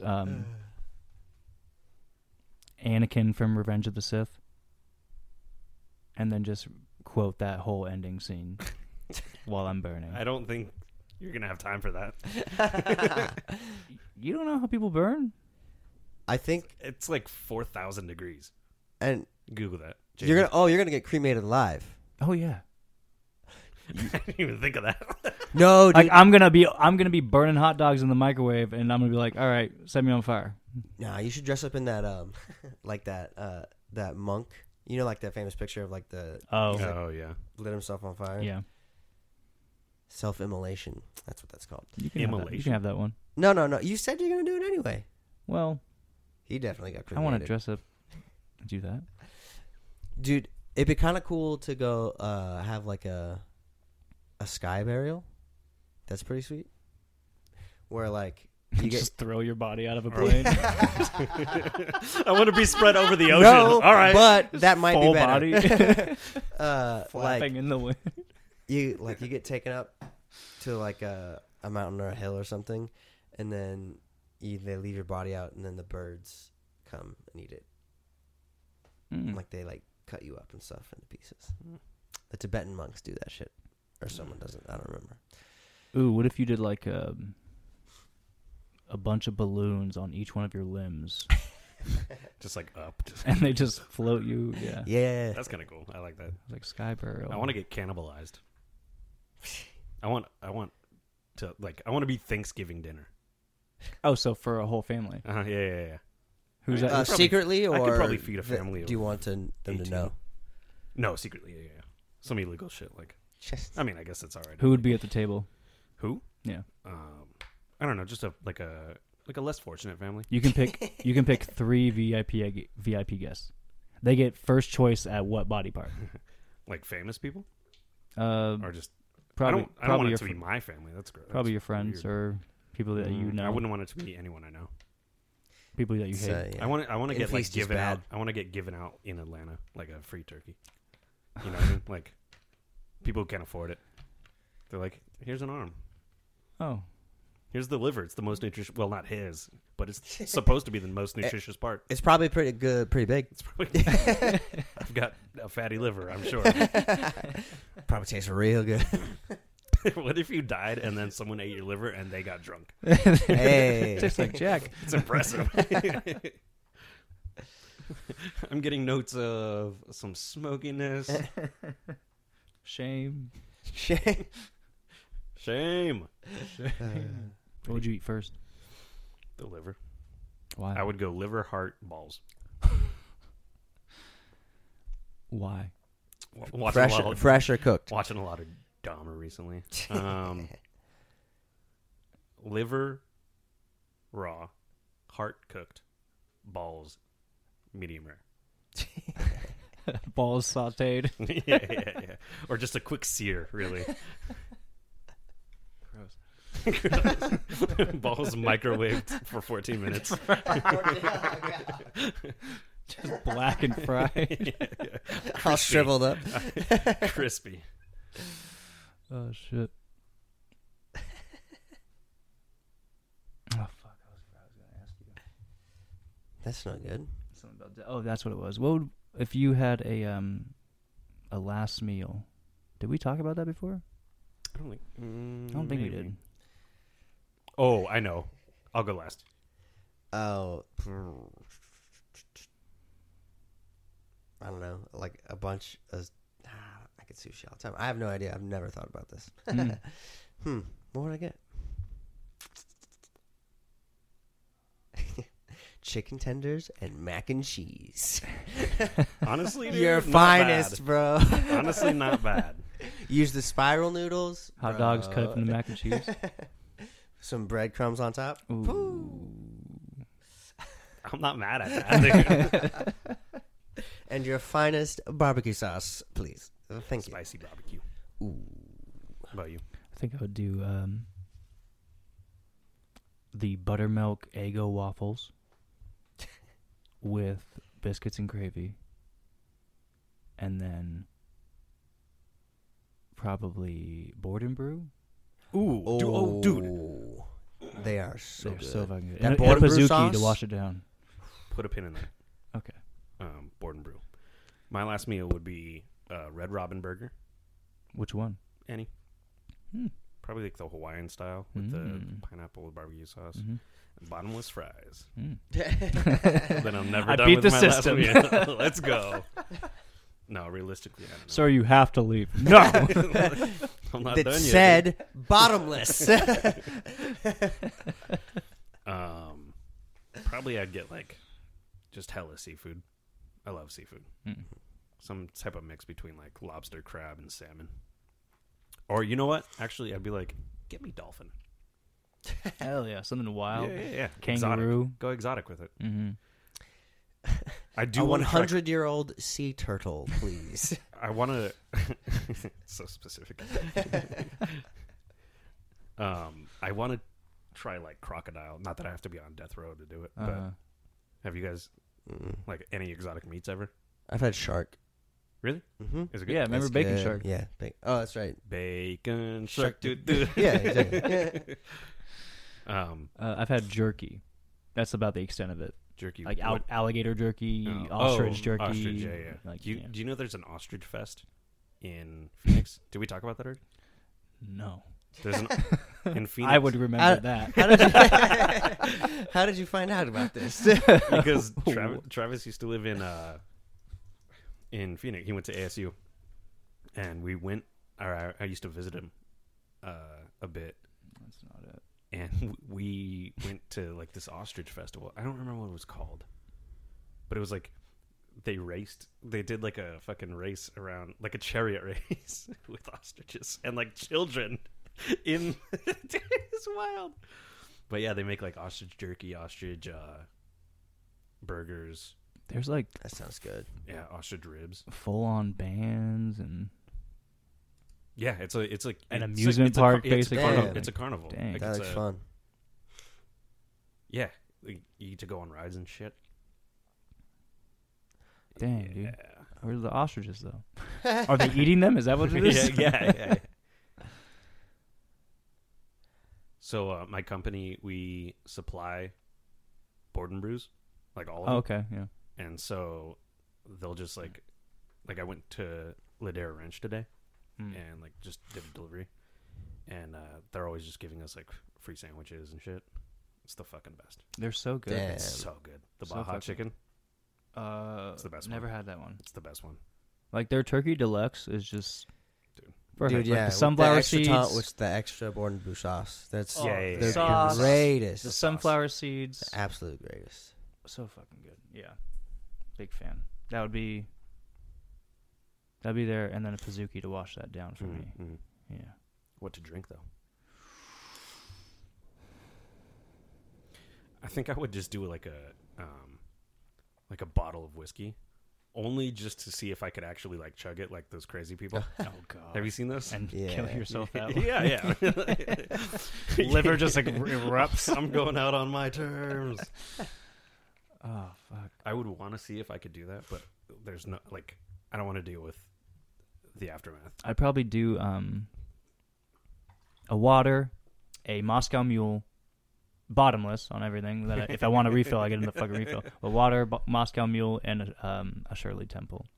Anakin from Revenge of the Sith, and then just quote that whole ending scene while I'm burning. I don't think you're gonna have time for that. You don't know how people burn? I think, It's like 4,000 degrees. and Google that. you're gonna get cremated live. Oh yeah. I didn't even think of that. No, dude. Like I'm gonna be burning hot dogs in the microwave, and I'm gonna be like, all right, set me on fire. Nah, you should dress up in that like that monk. You know, like that famous picture of like the Oh he's, like, Oh yeah. lit himself on fire. yeah. Self-immolation. That's what that's called. You can have that. You Immolation. can have that one. No. You said you're gonna do it anyway. Well, He definitely got I cremated. want to dress up, and do that. Dude, it'd be kind of cool to go have like a sky burial. That's pretty sweet. Where like you get Just throw your body out of a Or- plane. I want to be spread over the ocean. no, All right. but that might Full be better. body. like Flapping in the wind. you get taken up to like a a mountain or a hill or something, and then they leave your body out, and then the birds come and eat it. Like they like cut you up and stuff into pieces. The Tibetan monks do that shit, or someone doesn't. I don't remember. Ooh, what if you did like a bunch of balloons on each one of your limbs, just like up, and they just float you? Yeah, yeah, that's kind of cool. I like that. Like Skyburrow. I want to get cannibalized. I want to be Thanksgiving dinner. Oh, so for a whole family? Yeah. Who's that? Secretly, or I could probably feed a family. Do you want them to know? No, secretly. Yeah. Some illegal shit. Like, I mean, I guess it's all right. Who would be at the table? Who? Yeah. I don't know. Just a less fortunate family. You can pick 3 VIP guests. They get first choice at what body part? Like famous people? Or just probably. I don't want it to be my family. That's great. Probably your friends or people that you know. I wouldn't want it to be anyone I know. People that you hate. Yeah. I want to get like given out. I want to get given out in Atlanta like a free turkey. You know what I mean? Like people who can't afford it. They're like, here's an arm. Oh. Here's the liver. It's the most nutritious. Well, not his, but it's supposed to be the most nutritious part. It's probably pretty good, pretty big. It's probably, I've got a fatty liver, I'm sure. Probably tastes real good. What if you died and then someone ate your liver and they got drunk? Hey, just like Jack. It's impressive. I'm getting notes of some smokiness. Shame. What would you eat first? The liver. Why? I would go liver, heart, balls. Why? Fresh or cooked? Watching a lot of Dahmer recently. Liver, raw, heart cooked, balls, medium rare. Balls sauteed. yeah. Or just a quick sear, really. Balls microwaved for 14 minutes. Just black and fried. Yeah. All shriveled up. Crispy. Oh, shit. Oh, fuck. I was going to ask you. That's not good. Something about that's what it was. What would, if you had a last meal? Did we talk about that before? I don't think we did. Oh, I know. I'll go last. Oh. I don't know. Like a bunch of... I get sushi all the time. I have no idea. I've never thought about this. What would I get? Chicken tenders and mac and cheese. Honestly, dude, your not finest, bad. bro. Honestly, not bad. Use the spiral noodles. Hot dogs cut from the mac and cheese. Some breadcrumbs on top. Ooh. I'm not mad at that. And your finest barbecue sauce, please. Thank you. Spicy barbecue. Ooh. How about you? I think I would do the buttermilk Eggo waffles with biscuits and gravy, and then probably board and brew. Ooh, dude. They are so They're good. so fucking good. That And board a and brew Pizookie sauce? to wash it down. Put a pin in that. Okay. Board and brew. My last meal would be Red Robin burger. Which one? Any. Probably like the Hawaiian style with the pineapple with barbecue sauce. And bottomless fries. Then I'm never I done beat with the my system. last meal. Let's go. No, realistically, I don't know. Sir, you have to leave. No. I'm not done yet. Said bottomless. Probably I'd get like just hella seafood. I love seafood. Some type of mix between like lobster, crab, and salmon. Or you know what? Actually, I'd be like, get me dolphin. Hell yeah, something wild. Yeah. Kangaroo. Exotic. Go exotic with it. Mm-hmm. I do. A want 100-year-old sea turtle, please. I want to. So specific. I want to try like crocodile. Not that I have to be on death row to do it. But have you guys like any exotic meats ever? I've had shark. Really? Mm-hmm. Is it good? Yeah, remember That's Bacon good. Shark? Yeah. Oh, that's right. Bacon Shark, Shark. Dude. Yeah, exactly. I've had jerky. That's about the extent of it. Jerky. Like what- alligator jerky, Oh. ostrich Oh, jerky. Ostrich, yeah. Like, Do you know there's an ostrich fest in Phoenix? Did we talk about that already? No. There's an in Phoenix. I would remember that. How did you find out about this? Because Travis used to live in Phoenix. He went to ASU, and we went. Or I used to visit him a bit. That's not it. And we went to like this ostrich festival. I don't remember what it was called, but it was like they did like a fucking race around, like a chariot race with ostriches and like children in it's wild. But yeah, they make like ostrich jerky, ostrich burgers. There's like That sounds good. Yeah, ostrich ribs. full on bands and Yeah, it's like an it's amusement it's park, it's a basically. carnival. Damn. It's a carnival. Dang. Like, That it's looks a- fun. Yeah, like, you get to go on rides and shit. dang, dude. Yeah. Where's the ostriches though? Are they eating them? Is that what it is? yeah. So my company, we supply board and brews, like all of them. Oh, okay, yeah. And so they'll just like I went to Ladera Ranch today and like just did a delivery, and they're always just giving us like free sandwiches and shit. It's the fucking best. They're so good. Damn. It's so good. The So Baja fucking- chicken, It's the best Never one. had that one. it's the best one. Like their turkey deluxe is just Dude. perfect. Dude, Like yeah. the with sunflower the extra seeds, with the extra board and brew sauce. That's Yeah, the sauce, greatest. the sunflower seeds. The absolute greatest. So fucking good. Yeah. Big fan. That'd be there, and then a Pizookie to wash that down for me. Mhm. Yeah. What to drink though? I think I would just do like a bottle of whiskey, only just to see if I could actually like chug it like those crazy people. Oh god. Have you seen those? And Yeah. kill yourself that way. yeah. Liver just like erupts. I'm going out on my terms. Oh fuck. I would want to see if I could do that, but there's no like I don't want to deal with the aftermath. I'd probably do a water, a Moscow Mule, bottomless on everything. That if I want a refill, I get in the fucking refill. A water, Moscow Mule, and a Shirley Temple.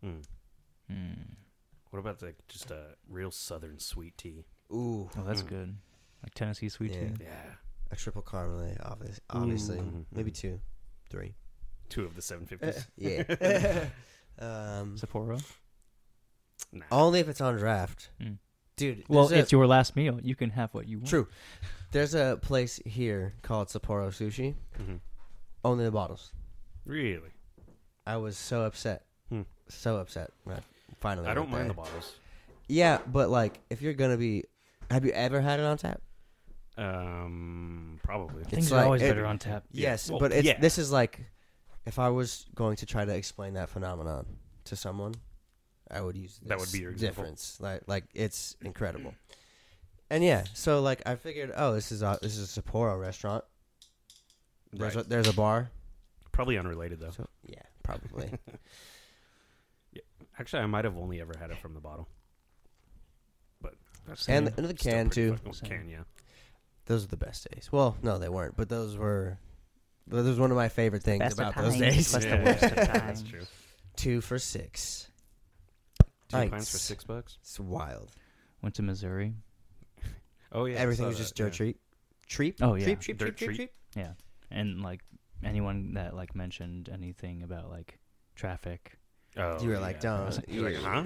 What about like just a real southern sweet tea? Ooh. Oh, that's good. Like Tennessee sweet Yeah. tea. Yeah, A triple caramel, obviously. Mhm. Maybe 2, 3. 2 of the 750s. Yeah. Sapporo. Nah. Only if it's on draft. Mm. Dude. Well, there's it's your last meal. You can have what you want. True. There's a place here called Sapporo Sushi. Mhm. Only the bottles. Really? I was so upset. So upset when I finally I don't went mind the there. bottles. Yeah, but like, if you're gonna be, have you ever had it on tap? Probably. Things It's are like- always it- better on tap. Yes, Well, but it's, yeah. this is like, if I was going to try to explain that phenomenon to someone, I would use this That would be your example. difference. Like it's incredible. And yeah, so like I figured, oh, this is a Sapporo restaurant. There's Right. there's a bar. Probably unrelated though. So yeah, probably. Actually, I might have only ever had it from the bottle. But that's And still the can, pretty too. fucking- Can, yeah. Those are the best days. Well, no, they weren't, but those was one of my favorite things Best of about those times, days. best of worst of That's times. true. 2 for $6. 2 Pints. pints for $6. It's wild. Went to Missouri. Oh yeah, I Everything saw was just that, dirt yeah. treat. Oh, yeah. Dirt treat. Yeah, and like anyone that like mentioned anything about like traffic. Oh, You were like, I don't. was like, You're like, huh?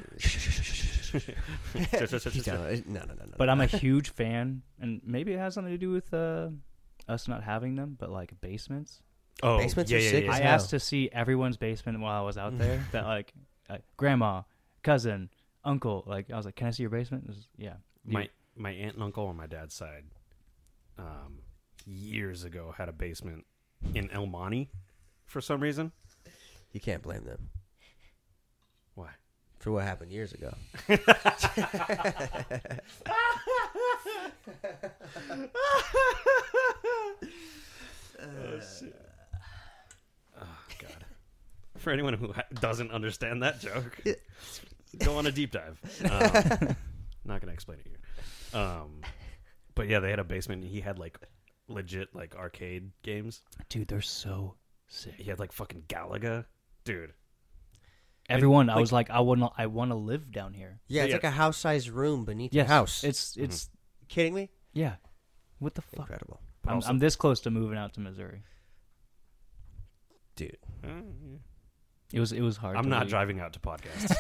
No. But I'm a huge fan, and maybe it has something to do with us not having them. But like basements, Oh, Basements yeah, are yeah, sick yeah. as I hell. asked to see everyone's basement while I was out there. That like grandma, cousin, uncle. Like I was like, can I see your basement? This is- yeah, My aunt and uncle on my dad's side, years ago had a basement in El Monte for some reason. You can't blame them Why? for what happened years ago. Oh God! For anyone who doesn't understand that joke, go on a deep dive. Not gonna explain it here. But yeah, they had a basement. And he had like legit like arcade games. Dude, they're so sick. He had like fucking Galaga, dude. Everyone, I was like, I want to live down here. Yeah, it's like a house-sized room beneath your Yes, house. It's kidding me? Yeah. What the fuck? Incredible. I'm this close to moving out to Missouri. Dude. It was hard. I'm to not leave. driving out to podcasts.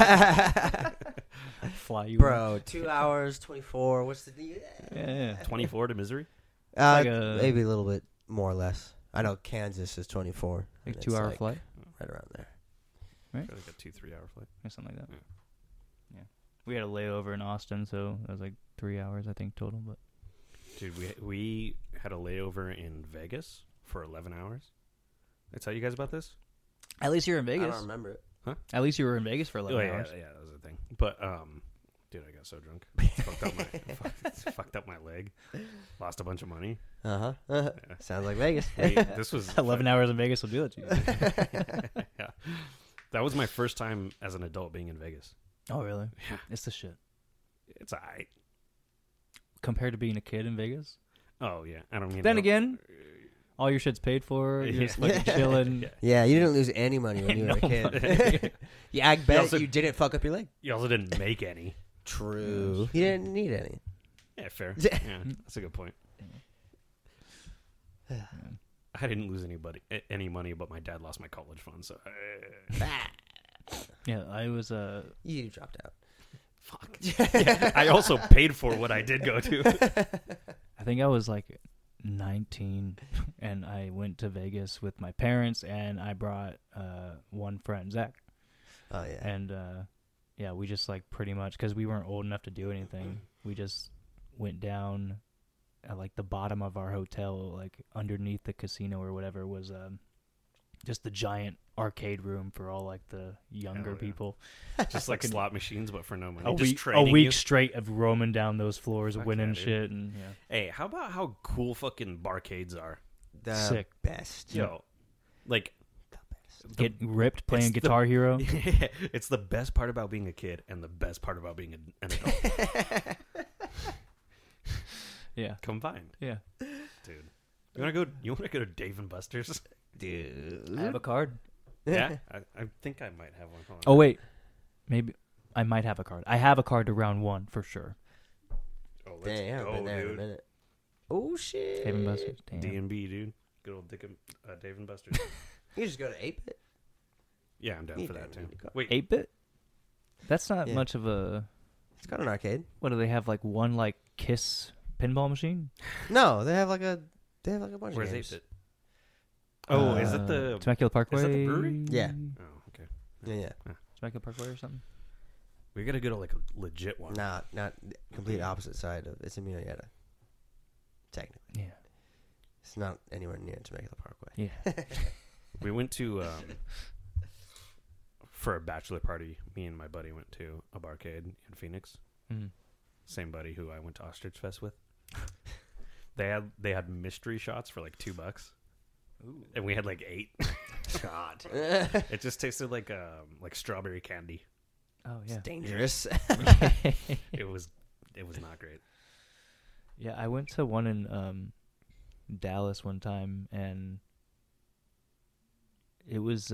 Fly you, bro. 2 hours, 24. What's the deal? Yeah. 24 to Missouri. Maybe a little bit more or less. I know Kansas is 24. Like 2 hour flight, right around there. Right? Like a 2-3 hour flight or something like that. Yeah. We had a layover in Austin, so it was like 3 hours, I think, total. But dude, we had a layover in Vegas for 11 hours. Did I tell you guys about this? At least you're in Vegas. I don't remember it. Huh? At least you were in Vegas for 11 hours. Yeah, that was the thing. But dude, I got so drunk, fucked up my leg, lost a bunch of money. Yeah. Sounds like Vegas. This was 11 hours in Vegas will do that to you. Yeah, that was my first time as an adult being in Vegas. Oh, really? Yeah, it's the shit. It's alright compared to being a kid in Vegas. Oh yeah, I don't mean. Then again, all your shit's paid for. You're just fucking chilling. Yeah, you didn't lose any money when you were a kid. Yeah, I bet you didn't fuck up your leg. You also didn't make any. True. You didn't need any. Yeah, fair. Yeah, that's a good point. I didn't lose any money, but my dad lost my college fund. So, yeah, I was. You dropped out. Fuck. Yeah, I also paid for what I did go to. I think I was like 19, and I went to Vegas with my parents, and I brought one friend, Zach. Oh yeah. And yeah, we just like pretty much because we weren't old enough to do anything. We just went down at like the bottom of our hotel, like underneath the casino or whatever, was just the giant arcade room for all like the younger people. Just like slot machines, but for no money. A week straight of roaming down those floors, winning shit, and Hey, how about how cool fucking barcades are? The sick best. Yo, like get ripped playing Guitar Hero. Yeah, it's the best part about being a kid and the best part about being an adult. Yeah, combined. Yeah, dude, you want to go to Dave and Buster's? Dude, I have a card. Yeah, I think I might have one. Hold on. Oh wait, maybe I might have a card. I have a card to round one for sure. Oh, let's go, been there in a dude. minute. Oh shit. Dave and Buster's. Damn. D&B, dude. Good old Dave and Buster's. You just go to 8-bit. Yeah, I'm down for that too. Wait, 8-bit? That's not much of a. It's got an arcade. What do they have? Like one like Kiss pinball machine? No, they have like a bunch Where's of games. 8-bit? Oh, is it the Temecula Parkway? Is that the brewery? Yeah. Oh, okay. Yeah. Temecula Parkway or something? We gotta go to like a legit one. Not complete opposite side of it's in Murrieta. Technically. Yeah. It's not anywhere near Temecula Parkway. Yeah. We went to for a bachelor party. Me and my buddy went to a barcade in Phoenix. Mm. Same buddy who I went to Ostrich Fest with. They had mystery shots for like $2. Ooh. And we had like 8. God. It just tasted like strawberry candy. Oh yeah. It's dangerous. It was not great. Yeah, I went to one in Dallas one time, and it was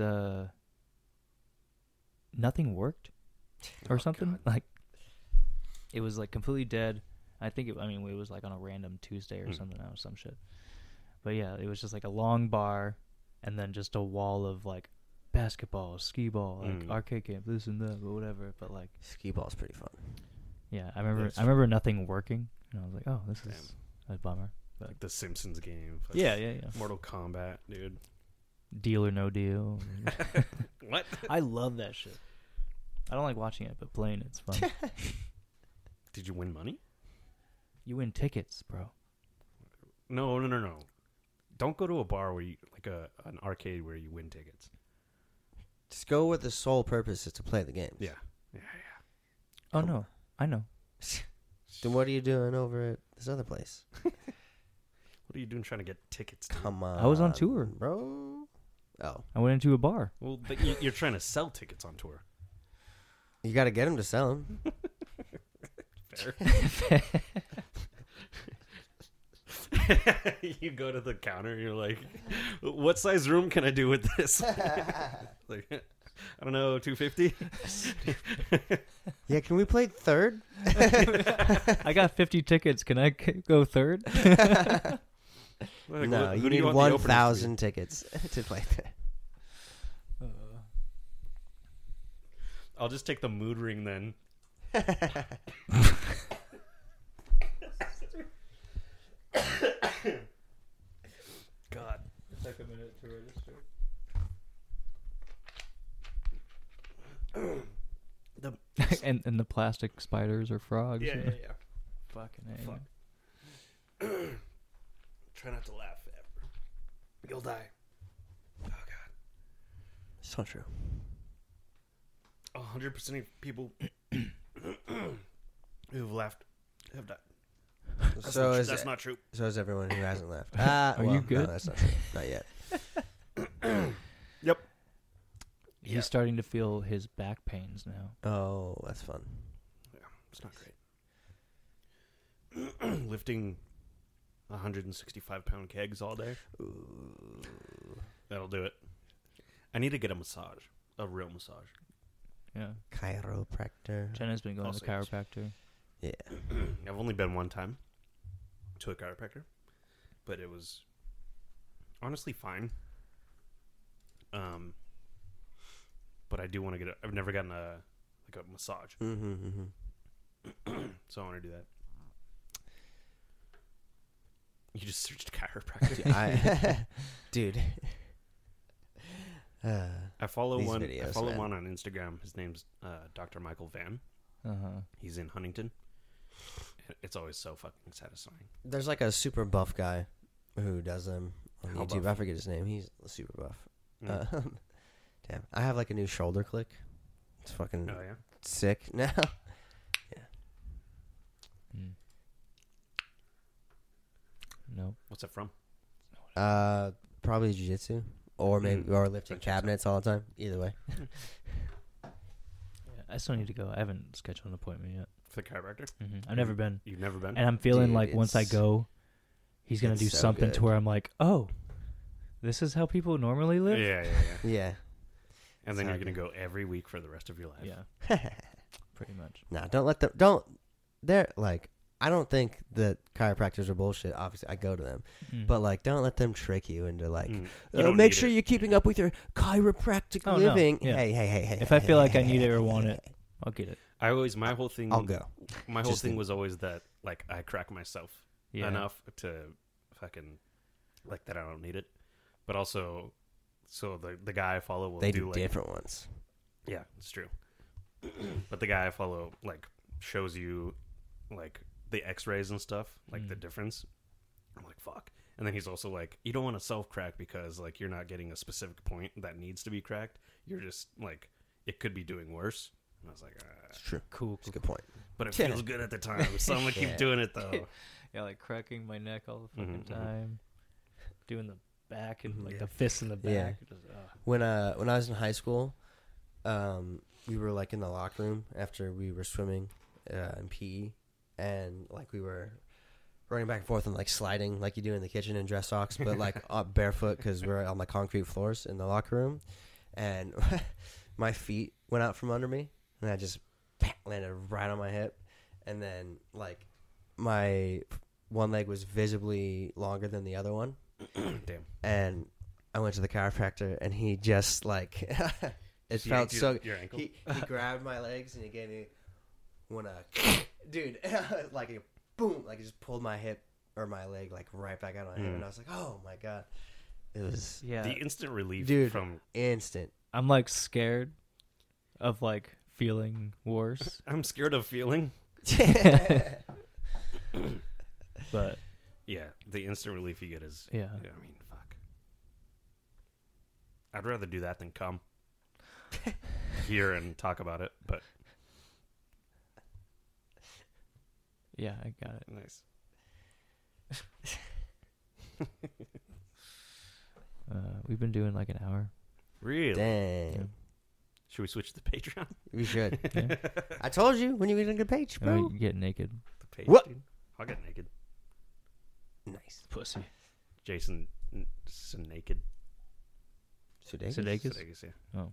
nothing worked or something. God. Like it was like completely dead. I think it was like on a random Tuesday or something or some shit. But yeah, it was just like a long bar and then just a wall of like basketball, skee ball, like arcade game, this and that, or whatever. But like skee ball's pretty fun. Yeah, I remember nothing working, and I was like, oh, this is a bummer. But like the Simpsons game. Yeah. Mortal Kombat, dude. Deal or No Deal. What? I love that shit. I don't like watching it, but playing it's fun. Did you win money? You win tickets, bro. No. Don't go to a bar where you like an arcade where you win tickets. Just go with the sole purpose is to play the games. Yeah. Oh no, I know. Then what are you doing over at this other place? What are you doing trying to get tickets? Come on, I was on tour, bro. Oh, I went into a bar. Well, but you're trying to sell tickets on tour. You got to get them to sell them. Fair. You go to the counter and you're like, what size room can I do with this? Like, I don't know, 250? Yeah, can we play third? I got 50 tickets. Can I go third? Like, No, who you do need want the openers to be? 1,000 tickets to play third. I'll just take the mood ring then. God. Take a minute to register. and the plastic spiders or frogs. Yeah. Fucking A. Fuck. Try not to laugh ever. You'll die. Oh, God. It's not true. 100% of people who've laughed have died. That's not true. So is everyone who hasn't left. Are you good? No, that's not true. Not yet. Yep. He's starting to feel his back pains now. Oh, that's fun. Yeah, it's not great. Lifting 165-pound kegs all day. Ooh. That'll do it. I need to get a massage. A real massage. Yeah. Chiropractor. Jenna's been going to the chiropractor. Yeah. I've only been one time to a chiropractor, but it was honestly fine. But I do want to get I've never gotten a massage. So I want to do that. You just searched chiropractor. Dude. I follow one. Videos, I follow man. one on Instagram. His name's Dr. Michael Van. He's in Huntington. It's always so fucking satisfying. There's like a super buff guy who does them on How YouTube. buff? I forget his name. He's super buff. Damn. I have like a new shoulder click. It's fucking sick now. No. What's that from? Probably jiu-jitsu. Or maybe or lifting cabinets all the time. Either way. I still need to go. I haven't scheduled an appointment yet. For the chiropractor? I've never been. You've never been? And I'm feeling Dude, like once I go, he's going to do so something good. to where I'm like, oh, this is how people normally live? Yeah. And then you're going to go every week for the rest of your life. Yeah. Pretty much. Nah, don't let them. They're like, I don't think that chiropractors are bullshit. Obviously, I go to them. But like, don't let them trick you into like, make sure you're keeping up with your chiropractic living. No. Yeah. Hey. If I feel like I need it or want it, I'll get it. My whole thing. I'll go. My whole thing was always that like I crack myself enough to fucking like that I don't need it, but also so the guy I follow will do like, different ones. Yeah, it's true. But the guy I follow like shows you like the X-rays and stuff, like the difference. I'm like, fuck. And then he's also like, you don't want to self-crack because like you're not getting a specific point that needs to be cracked. You're just like, it could be doing worse. And I was like, it's true. Cool. That's a good point. But it feels good at the time, so I'm gonna keep doing it though. Yeah, like cracking my neck all the fucking time, doing the back and like the fists in the back. Yeah. Just, When I was in high school, we were like in the locker room after we were swimming in PE, and like we were running back and forth and like sliding like you do in the kitchen in dress socks, but like barefoot because we're on the concrete floors in the locker room, and my feet went out from under me, and I just landed right on my hip, and then like my one leg was visibly longer than the other one. Damn. And I went to the chiropractor, and he just like it felt so. Your ankle? He grabbed my legs and he gave me one dude, like a boom, like he just pulled my hip or my leg like right back out on my hip, and I was like, oh my god, it was the instant relief, dude, from instant. I'm like scared of like feeling worse. I'm scared of feeling. But yeah, the instant relief you get is yeah. I mean, fuck. I'd rather do that than come here and talk about it, but yeah, I got it. Nice. We've been doing like an hour. Really? Dang. Yeah. Should we switch to Patreon? We should. Yeah. I told you when you get a good page, And bro. we get naked. The page, What? dude. I'll get naked. Nice. Pussy. Jason naked. Sudeikis? Sudeikis? Yeah. Oh.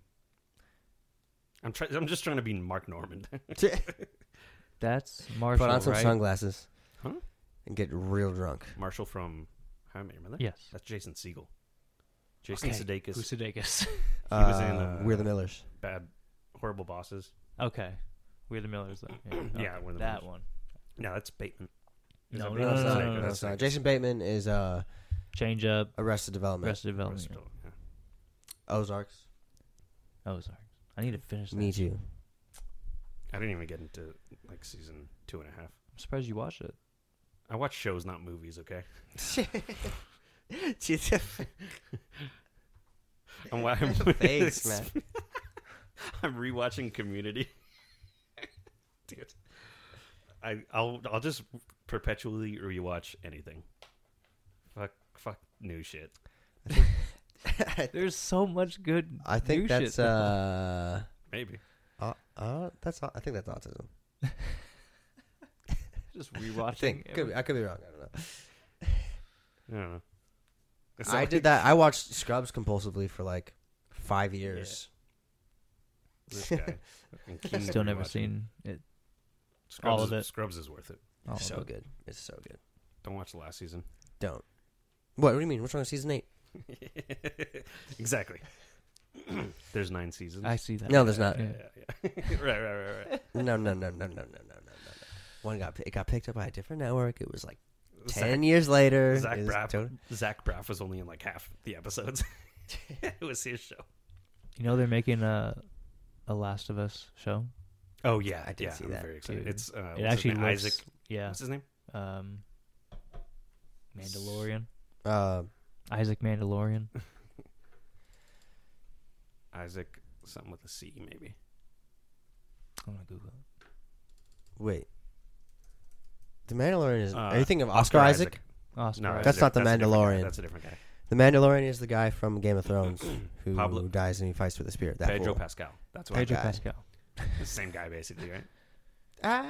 I'm just trying to be Mark Normand. That's Marshall, Put on some right? sunglasses. Huh? And get real drunk. Marshall from How I Met Your Mother? Yes. That's Jason Segel. Jason Okay. Sudeikis. Who's Sudeikis? He was in We're the Millers. Bad, Horrible Bosses. Okay. We're the Millers, though. Yeah, Yeah, We're the that Millers. one. No, that's Bateman. Is No, that no, Bateman? no, That's no, Sudeikis. no, That's No, Sudeikis. Jason Bateman is Change Up. Arrested Development. Arrested Development. Still, yeah. Ozarks. Ozarks. I need to finish that. Me too. I didn't even get into like season 2.5. I'm surprised you watched it. I watch shows, not movies. Okay. I'm Face, man. I'm rewatching Community. Dude, I'll just perpetually rewatch anything. Fuck new shit. There's so much good. I think new that's shit. Maybe. that's I think that's autism. Just I rewatching. think I could be wrong. I don't know. I don't know. It's I like- did that. I watched Scrubs compulsively for like 5 years. This guy. fucking king of Still never rewatching. seen it. Scrubs all of is, it. Scrubs is worth it. All so of it. good. It's so good. Don't watch the last season. Don't. What do you mean? What's wrong with season 8? Exactly. There's 9 seasons. I see that. No, there's not. Yeah. right. No. One got picked up by a different network. It was like 10 Zach- years later. Zach It was Braff. Zach Braff was only in like half the episodes. It was his show. You know they're making a Last of Us show. Oh yeah, I did see I'm that. very excited. Dude. It's It what's his actually name? looks. Isaac. Yeah. What's his name? Mandalorian. Isaac Mandalorian. Isaac something with a C maybe. I'm gonna Google it. Wait. The Mandalorian is. Are you Uh, thinking of Oscar Isaac? Oscar. No, Isaac. That's not the a different guy. Mandalorian. That's a different guy. The Mandalorian is the guy from Game of Thrones who Pablo- dies and he fights with the spirit. That Pedro fool. Pascal. That's what Pedro guy. Pascal. the same guy basically, right? Ah.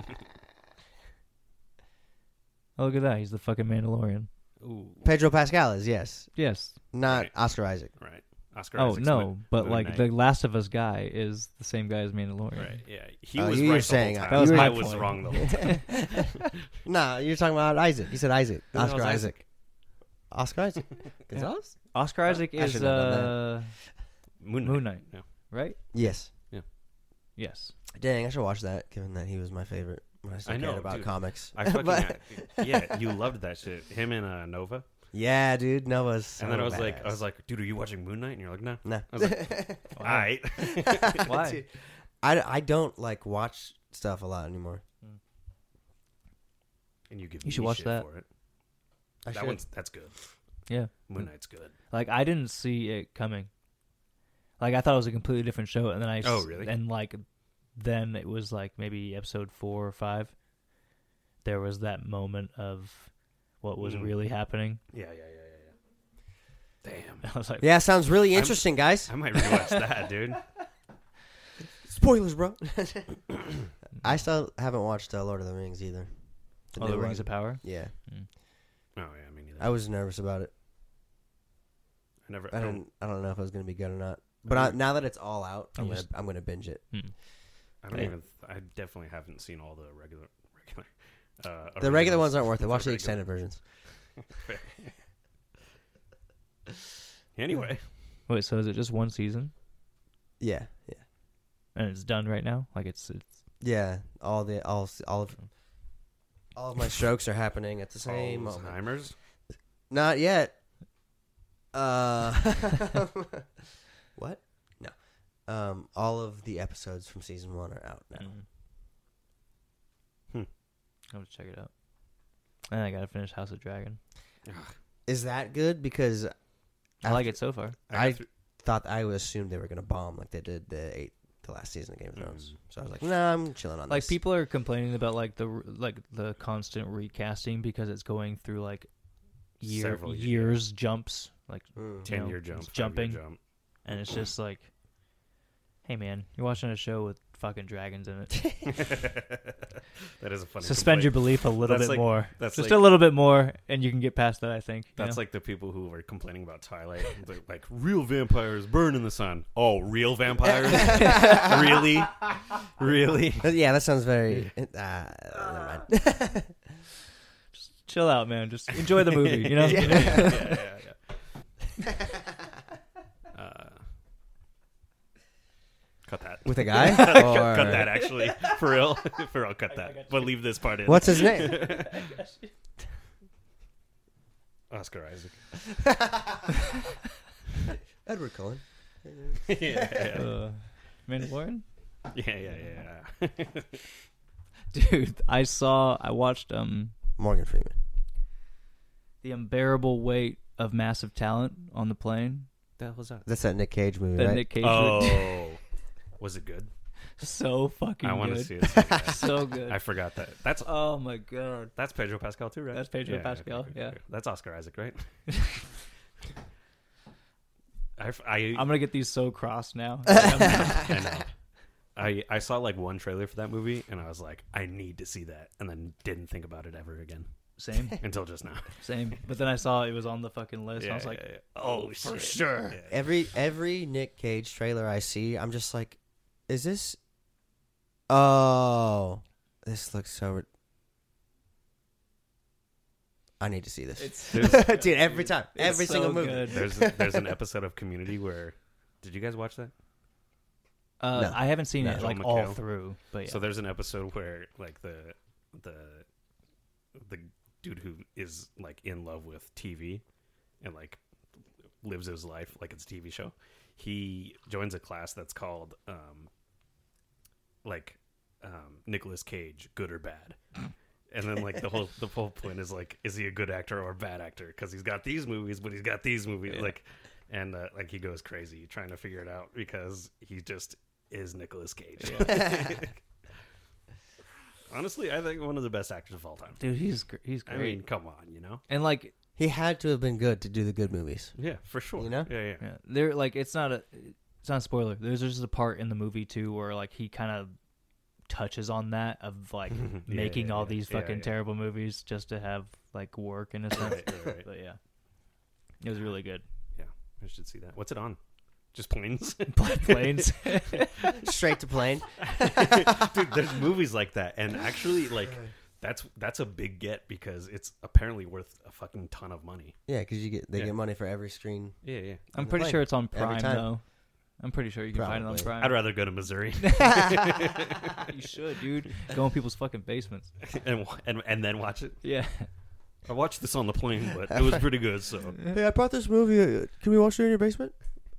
Oh, look at that. He's the fucking Mandalorian. Ooh. Pedro Pascal is, yes. Yes. Not Right. Oscar Isaac. Right. Oscar Oh Isaac's no, Moon- but Moon like Knight. the Last of Us guy is the same guy as Mandalorian. Right. Yeah. He Oh, was you were right saying- the whole that time. was my I was point. wrong the whole time. Nah, you're talking about Isaac. You said Isaac. Who the hell's Oscar Isaac? Isaac. Oscar Isaac. Gonzalez? Oscar Isaac I is should've known Moon Knight, Yeah. right? Yes. Yes. Dang, I should watch that, given that he was my favorite when I still I know, cared about dude. comics. I fucking But- yeah. You loved that shit. Him and Nova. yeah, dude, Nova's so And then I badass. was like, dude, are you watching Moon Knight? And you're like, no. Nah. I was like, all right. Why? Dude, I don't like watch stuff a lot anymore. And you give You me should watch shit that. for it. I That should. one's that's good. Yeah. Moon Knight's good. Like I didn't see it coming. Like I thought it was a completely different show, and then Oh, really? And like, then it was like maybe episode 4 or 5. There was that moment of what was really happening. Yeah. Damn. I was like, Yeah, sounds really interesting, guys. I might rewatch that, dude. Spoilers, bro. I still haven't watched Lord of the Rings either. oh, new the Rings one. of Power. Yeah, Oh yeah, me neither. I was nervous about it. I never. I don't know if it was gonna be good or not. But now that it's all out, I'm gonna binge it. I don't even. I definitely haven't seen all the regular. The regular originals. ones aren't worth it. Watch the regular- extended versions. Anyway, Wait, so is it just one season Yeah. and it's done right now? Like it's Yeah, all of my strokes are happening at the same moment. Alzheimer's. Not yet. What? No. All of the episodes from season 1 are out now. I'll check it out. And I gotta finish House of Dragon. Is that good? Because I like it so far. I assumed they were gonna bomb like they did the last season of Game of Thrones. So I was like, nah, I'm chilling on Like this. people are complaining about like the constant recasting because it's going through like Several years jumps, like 10-year jump, it's jumping, 5-year jump. and it's just like, Hey man, you're watching a show with fucking dragons in it. That is a funny. Suspend your complaint. belief a little bit more. That's just like, a little bit more, and you can get past that. I think that's like the people who were complaining about Twilight. They're like real vampires burn in the sun. Oh, real vampires? Really? Yeah, that sounds very. Never mind. Just chill out, man. Just enjoy the movie. You know. Yeah. Cut that. With a guy? cut that, actually. For real. Cut that. But leave this part in. What's his name? Oscar Isaac. Watched Cullen. Yeah. Mandalorian? Yeah. Dude, I watched Morgan Freeman. The Unbearable Weight of Massive Talent on the plane. The hell was that? That's that Nick Cage movie, That right? Nick Cage Oh. Was it good? So fucking good. I want to see it. So, bad. So good. I forgot that. That's oh my god. That's Pedro Pascal too, right? That's Pedro Pascal. Okay. Yeah. That's Oscar Isaac, right? I'm gonna get these so crossed now. I know. I saw like one trailer for that movie, and I was like, I need to see that, and then didn't think about it ever again. Same. Until just now. Same. But then I saw it was on the fucking list. And I was like, oh, for shit. sure. Yeah. Every Nick Cage trailer I see, I'm just like, is this? Oh, this looks so. I need to see this, dude. Every time, every single movie. Good. There's an episode of Community where, did you guys watch that? No. I haven't seen it John like McHale. all through, but yeah. So there's an episode where like the dude who is like in love with TV and like lives his life like it's a TV show. He joins a class that's called Nicolas Cage, good or bad. And then like the whole point is like, is he a good actor or a bad actor? Because he's got these movies, but he's got these movies. Yeah. Like, and like he goes crazy trying to figure it out because he just is Nicolas Cage. Yeah. Honestly, I think one of the best actors of all time. Dude, he's great. I mean, come on, you know. And like he had to have been good to do the good movies. Yeah, for sure. You know? Yeah. They're like it's not a spoiler. There's just a part in the movie too where like he kind of touches on that of like making all these fucking terrible movies just to have like work in a sense. Right. But yeah, it was really good. Yeah, I should see that. What's it on? Just planes? Planes. Straight to plane. Dude, there's movies like that, and actually, like that's a big get because it's apparently worth a fucking ton of money. Yeah, because they get money for every screen. Yeah. I'm pretty sure it's on Prime though. I'm pretty sure you can find it on Prime. I'd rather go to Missouri. You should, dude. Go in people's fucking basements and then watch it. Yeah. I watched this on the plane, but it was pretty good. So hey, I brought this movie. Can we watch it in your basement?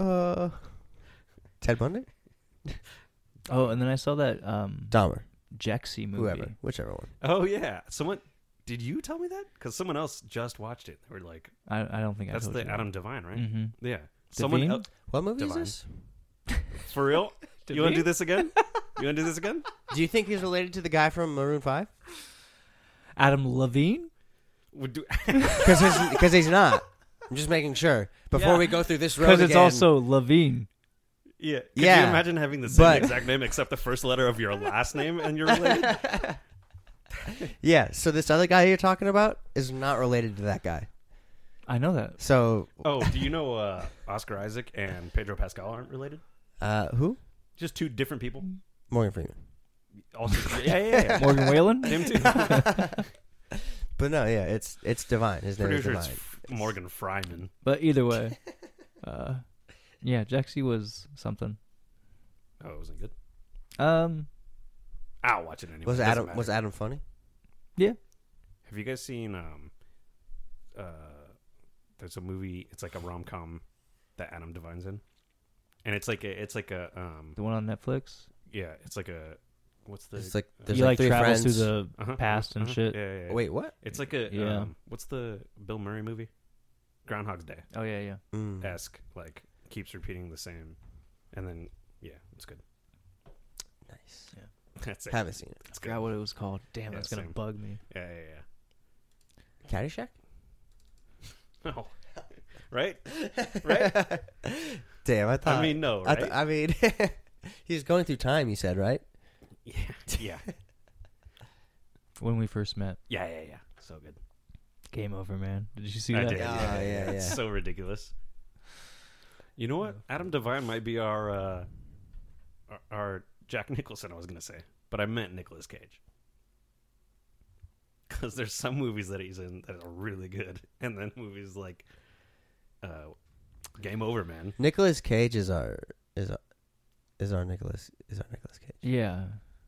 Ted Bundy. Oh, and then I saw that Dahmer, Jexy movie. whoever, whichever one. Oh yeah, did you tell me that? Because someone else just watched it. They were like, I don't think that's I told the you Adam Devine, right? Mm-hmm. Yeah. Devine? Someone. What movie Devine. is this? For real? You want to do this again? Do you think he's related to the guy from Maroon 5? Adam Levine? Because he's not. I'm just making sure before we go through this road because it's also Levine. Yeah. Could you imagine having the same exact name except the first letter of your last name and you're related? Yeah. So this other guy you're talking about is not related to that guy. I know that. So. Oh, do you know Oscar Isaac and Pedro Pascal aren't related? Who? Just two different people. Morgan Freeman. Also, yeah. Morgan Whalen. Him too. But no, yeah, it's Divine. His name is Divine. It's Morgan Freeman. But either way, yeah, Jexy was something. Oh, it wasn't good. I'll watch it anyway. Was Adam funny? Yeah. Have you guys seen there's a movie, it's like a rom-com that Adam Devine's in, and it's like a the one on Netflix. Yeah, it's like a it's like there's he like three travels friends through the past and shit. Yeah. Wait, what? It's like a what's the Bill Murray movie? Groundhog's Day. Oh yeah. Esque, like keeps repeating the same, and then it's good. Nice. Yeah. That's it. Haven't seen it. I forgot what it was called. Damn, that's gonna bug me. Yeah. Caddyshack? No. Right? Damn, I thought. I mean, no, right? I mean, He's going through time. You said, right? Yeah. When we first met. Yeah. So good. Game over, man. Did you see I that? did. Yeah. It's so ridiculous. You know what? Adam Devine might be our Jack Nicholson, I was going to say. But I meant Nicolas Cage. Because there's some movies that he's in that are really good. And then movies like Game Over, man. Nicolas Cage is our Nicolas Cage. Yeah.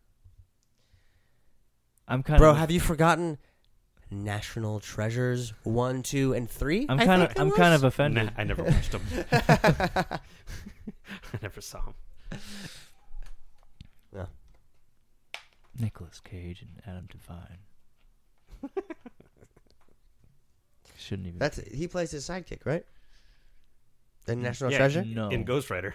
I'm kind Bro, of have you forgotten National Treasures 1, 2, and 3? I'm kind of offended. Nah, I never watched him. I never saw him. No. Nicolas Cage and Adam Devine. Shouldn't even. He plays his sidekick, right? In National Yeah, Treasure? No. In Ghost Rider.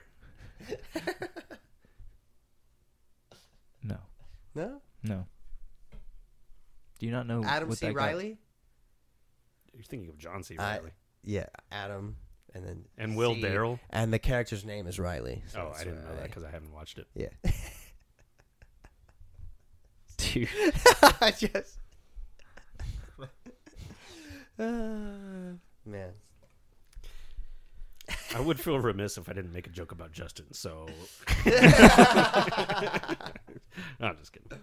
No. No? No. Do you not know Adam what C. that guy- Riley? You're thinking of John C. Reilly. Yeah, Adam, and then And Will C, Darrell. and the character's name is Riley. So Oh, that's I didn't know why that because I haven't watched it. Yeah. Dude. I just. Man. I would feel remiss if I didn't make a joke about Justin, so. I'm just kidding.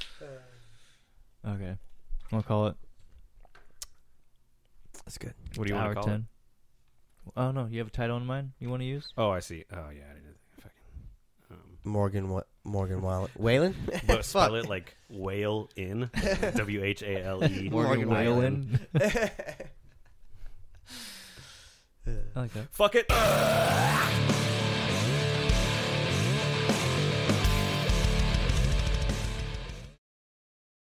Okay. We'll call it That's good. What do you want hour to call 10. it? Oh, no. You have a title in mind you want to use? Oh, I see. Oh, yeah. I didn't fucking. Morgan Whalen? But spell it like whale in. WHALE. Morgan Whalen. I like that. Fuck it.